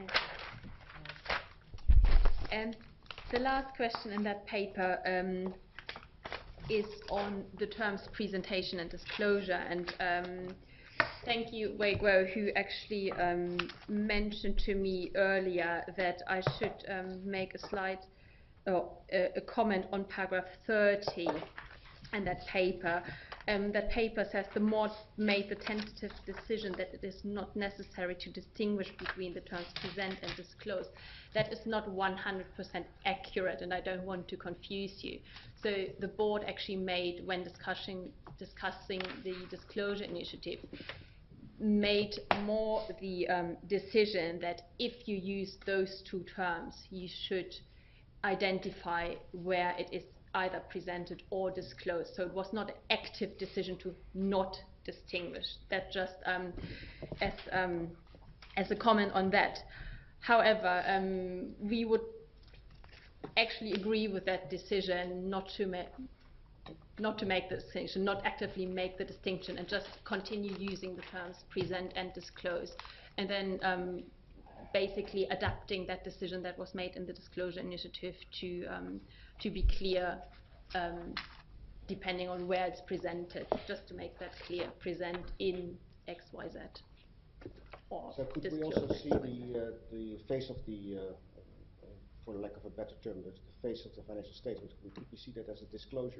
And the last question in that paper um, is on the terms presentation and disclosure. And um, thank you, Wei Guo, who actually um, mentioned to me earlier that I should um, make a slide or a, a comment on paragraph thirty in that paper. Um, that paper says the Mod made the tentative decision that it is not necessary to distinguish between the terms present and disclose. That is not one hundred percent accurate, and I don't want to confuse you. So the board actually made, when discussing, discussing the disclosure initiative, made more the um, decision that if you use those two terms, you should identify where it is either presented or disclosed. So it was not an active decision to not distinguish. That just um, as, um, as a comment on that. However, um, we would actually agree with that decision not to make, not to make the distinction, not actively make the distinction, and just continue using the terms present and disclose, and then um, basically adapting that decision that was made in the disclosure initiative to um, to be clear, um, depending on where it's presented, just to make that clear, present in X Y Z. Or So could we disclose also X see Y Z. the, uh, the face of the, uh, uh, for lack of a better term, the, the face of the financial statement? Could could we see that as a disclosure?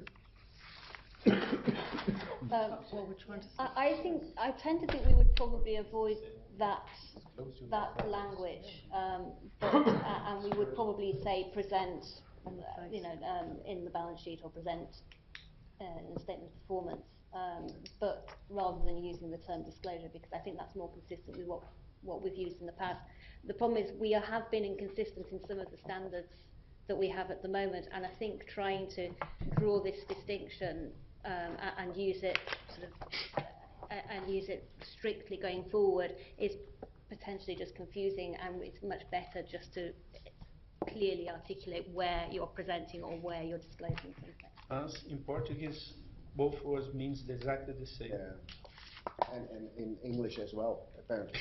Um, Well, we're trying to. I, I think, I tend to think we would probably avoid that, that language, um, but, uh, and we would probably say present, uh, you know, um, in the balance sheet or present uh, in the statement of performance, um, but rather than using the term disclosure, because I think that's more consistent with what, what we've used in the past. The problem is we are, have been inconsistent in some of the standards that we have at the moment, and I think trying to draw this distinction um, a- and use it sort of uh, and use it strictly going forward is potentially just confusing, and it's much better just to clearly articulate where you're presenting or where you're disclosing something. As in Portuguese, both words means exactly the same. Yeah. And, and in English as well, apparently.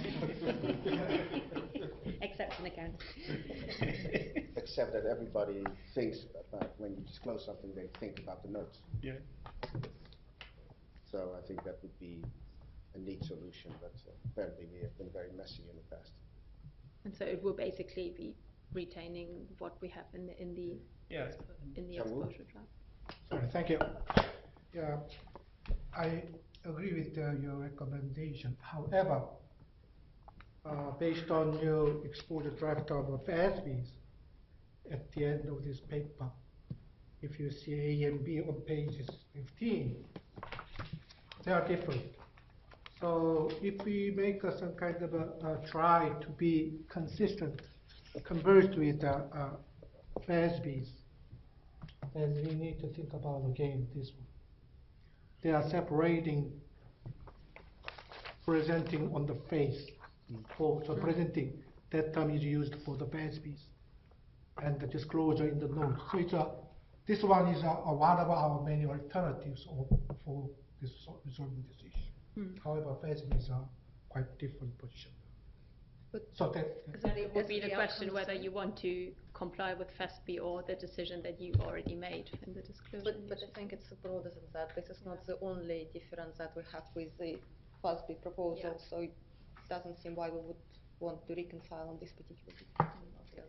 Except in accounting. Except that everybody thinks about, when you disclose something, they think about the notes. Yeah. So I think that would be a neat solution, but uh, apparently we have been very messy in the past. And so it will basically be retaining what we have in the in the Yeah. in the Shall we? exposure draft. Sorry, thank you. Yeah, I agree with uh, your recommendation. However, uh, based on your exposure draft of F A S Bs, at the end of this paper, if you see A and B on pages fifteen, they are different. So if we make uh, some kind of a, a try to be consistent, converged with uh, uh, F A S Bs, then we need to think about again this one. They are separating, presenting on the face, for, so presenting, that term is used for the F A S Bs, and the disclosure in the note. So it's a, this one is a, a one of our many alternatives of, for this, resolving this issue. Hmm. However, F A S Bs are quite different position. But So that, So it would be the the question outcomes whether then? you want to comply with F A S B or the decision that you already made in the disclosure. But, but I think it's broader than that. This is not the only difference that we have with the F A S B proposal, so it doesn't seem why we would want to reconcile on this particular difference.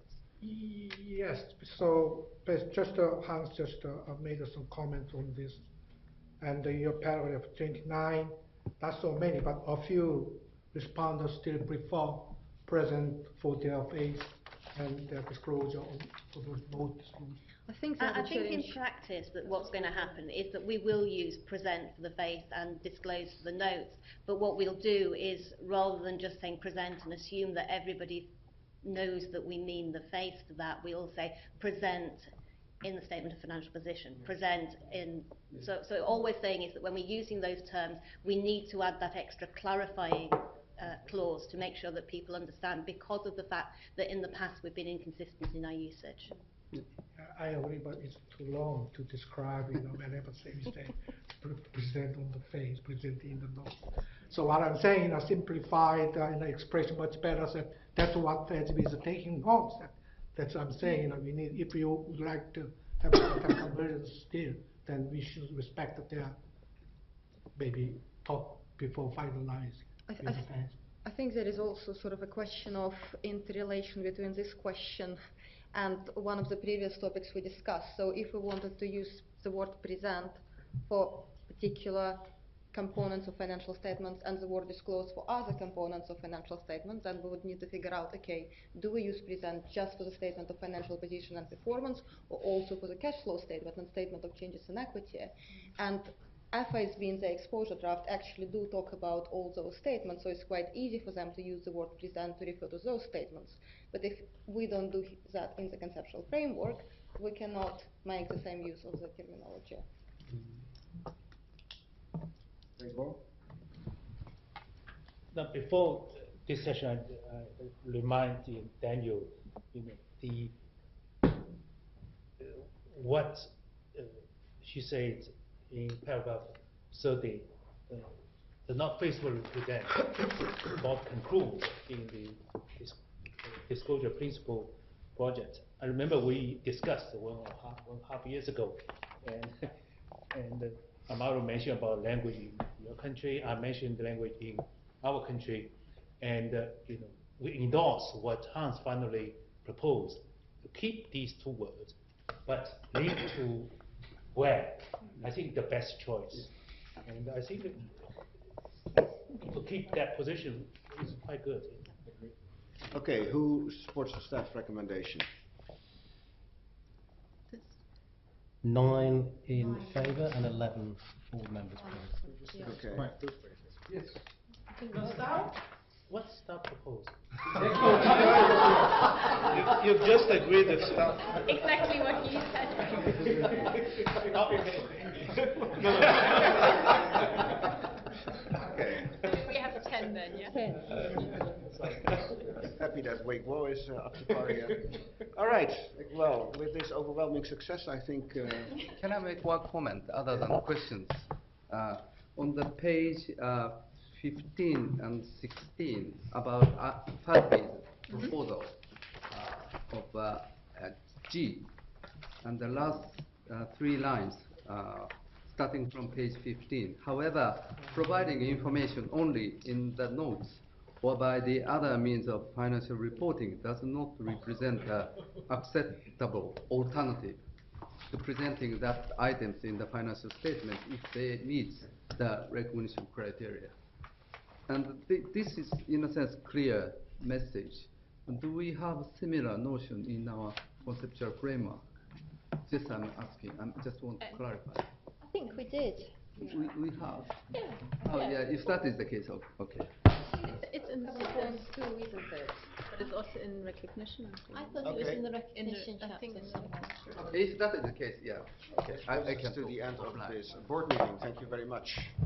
yes, so but just uh, Hans just uh, made uh, some comments on this, and uh, your paragraph twenty-nine, not so many, but a few respondents still prefer present for their face and their disclosure on for those both disclosure. I think the I, other I think in challenge- practice that what's going to happen is that we will use present for the face and disclose for the notes, but what we'll do is, rather than just saying present and assume that everybody knows that we mean the face for that, we'll say present in the statement of financial position, present in, so, so all we're saying is that when we're using those terms, we need to add that extra clarifying uh, clause to make sure that people understand, because of the fact that in the past we've been inconsistent in our usage. I agree, but it's too long to describe, you know, whenever say we say pre- present on the face, present in the note. So what I'm saying, a simplified uh, in the expression much better, so that's what F A S B is taking notes. That, that's what I'm saying, you know, we need, if you would like to have a convergence still, then we should respect that they are maybe talk before finalizing. I, with I, the F A S B. I think there is also sort of a question of interrelation between this question and one of the previous topics we discussed. So if we wanted to use the word present for particular components of financial statements and the word disclose for other components of financial statements, then we would need to figure out, okay, do we use present just for the statement of financial position and performance, or also for the cash flow statement and statement of changes in equity? And F A S B in the exposure draft actually do talk about all those statements, so it's quite easy for them to use the word present to refer to those statements. But if we don't do that in the conceptual framework, we cannot make the same use of the terminology. Now, before this session, I, I remind you, Daniel, you know, the uh, what uh, she said in paragraph thirty, uh, does not faithfully represent what concludes in the dis- disclosure principle project. I remember we discussed one and a half, one and a half years ago, and and uh, Amaro mentioned about language in your country. I mentioned the language in our country, and uh, you know we endorse what Hans finally proposed to keep these two words, but leave to where. I think the best choice, and I think that to keep that position is quite good. Okay, who supports the staff recommendation? Nine in favour and eleven board members please. Okay. Quite good. Yes. What staff proposed? You, you've just agreed with stuff. Exactly what he said. Okay. We have ten then, yeah? Happy that Wake Woe is uh, up to par here. All right, well, with this overwhelming success, I think... Uh, Can I make one comment other than questions? Uh, on the page uh, fifteen and sixteen about uh, F A S B's proposal uh, of uh, uh, G, and the last uh, three lines uh, starting from page fifteen. However, providing information only in the notes or by the other means of financial reporting does not represent an acceptable alternative to presenting that items in the financial statement if they meet the recognition criteria. And th this is, in a sense, clear message. Do we have similar notion in our conceptual framework? Just I'm asking, I just want to clarify. I think we did. We, we have? Yeah. Oh, Yeah. yeah, if that is the case, o- okay. It's, it's in the Point two, isn't it? but it's also in recognition. I thought it was Okay. in the In the- recognition I chapter. think in the- If that is the case, yeah, okay, I, I brings can us to the end of apply. this board meeting. Thank you very much.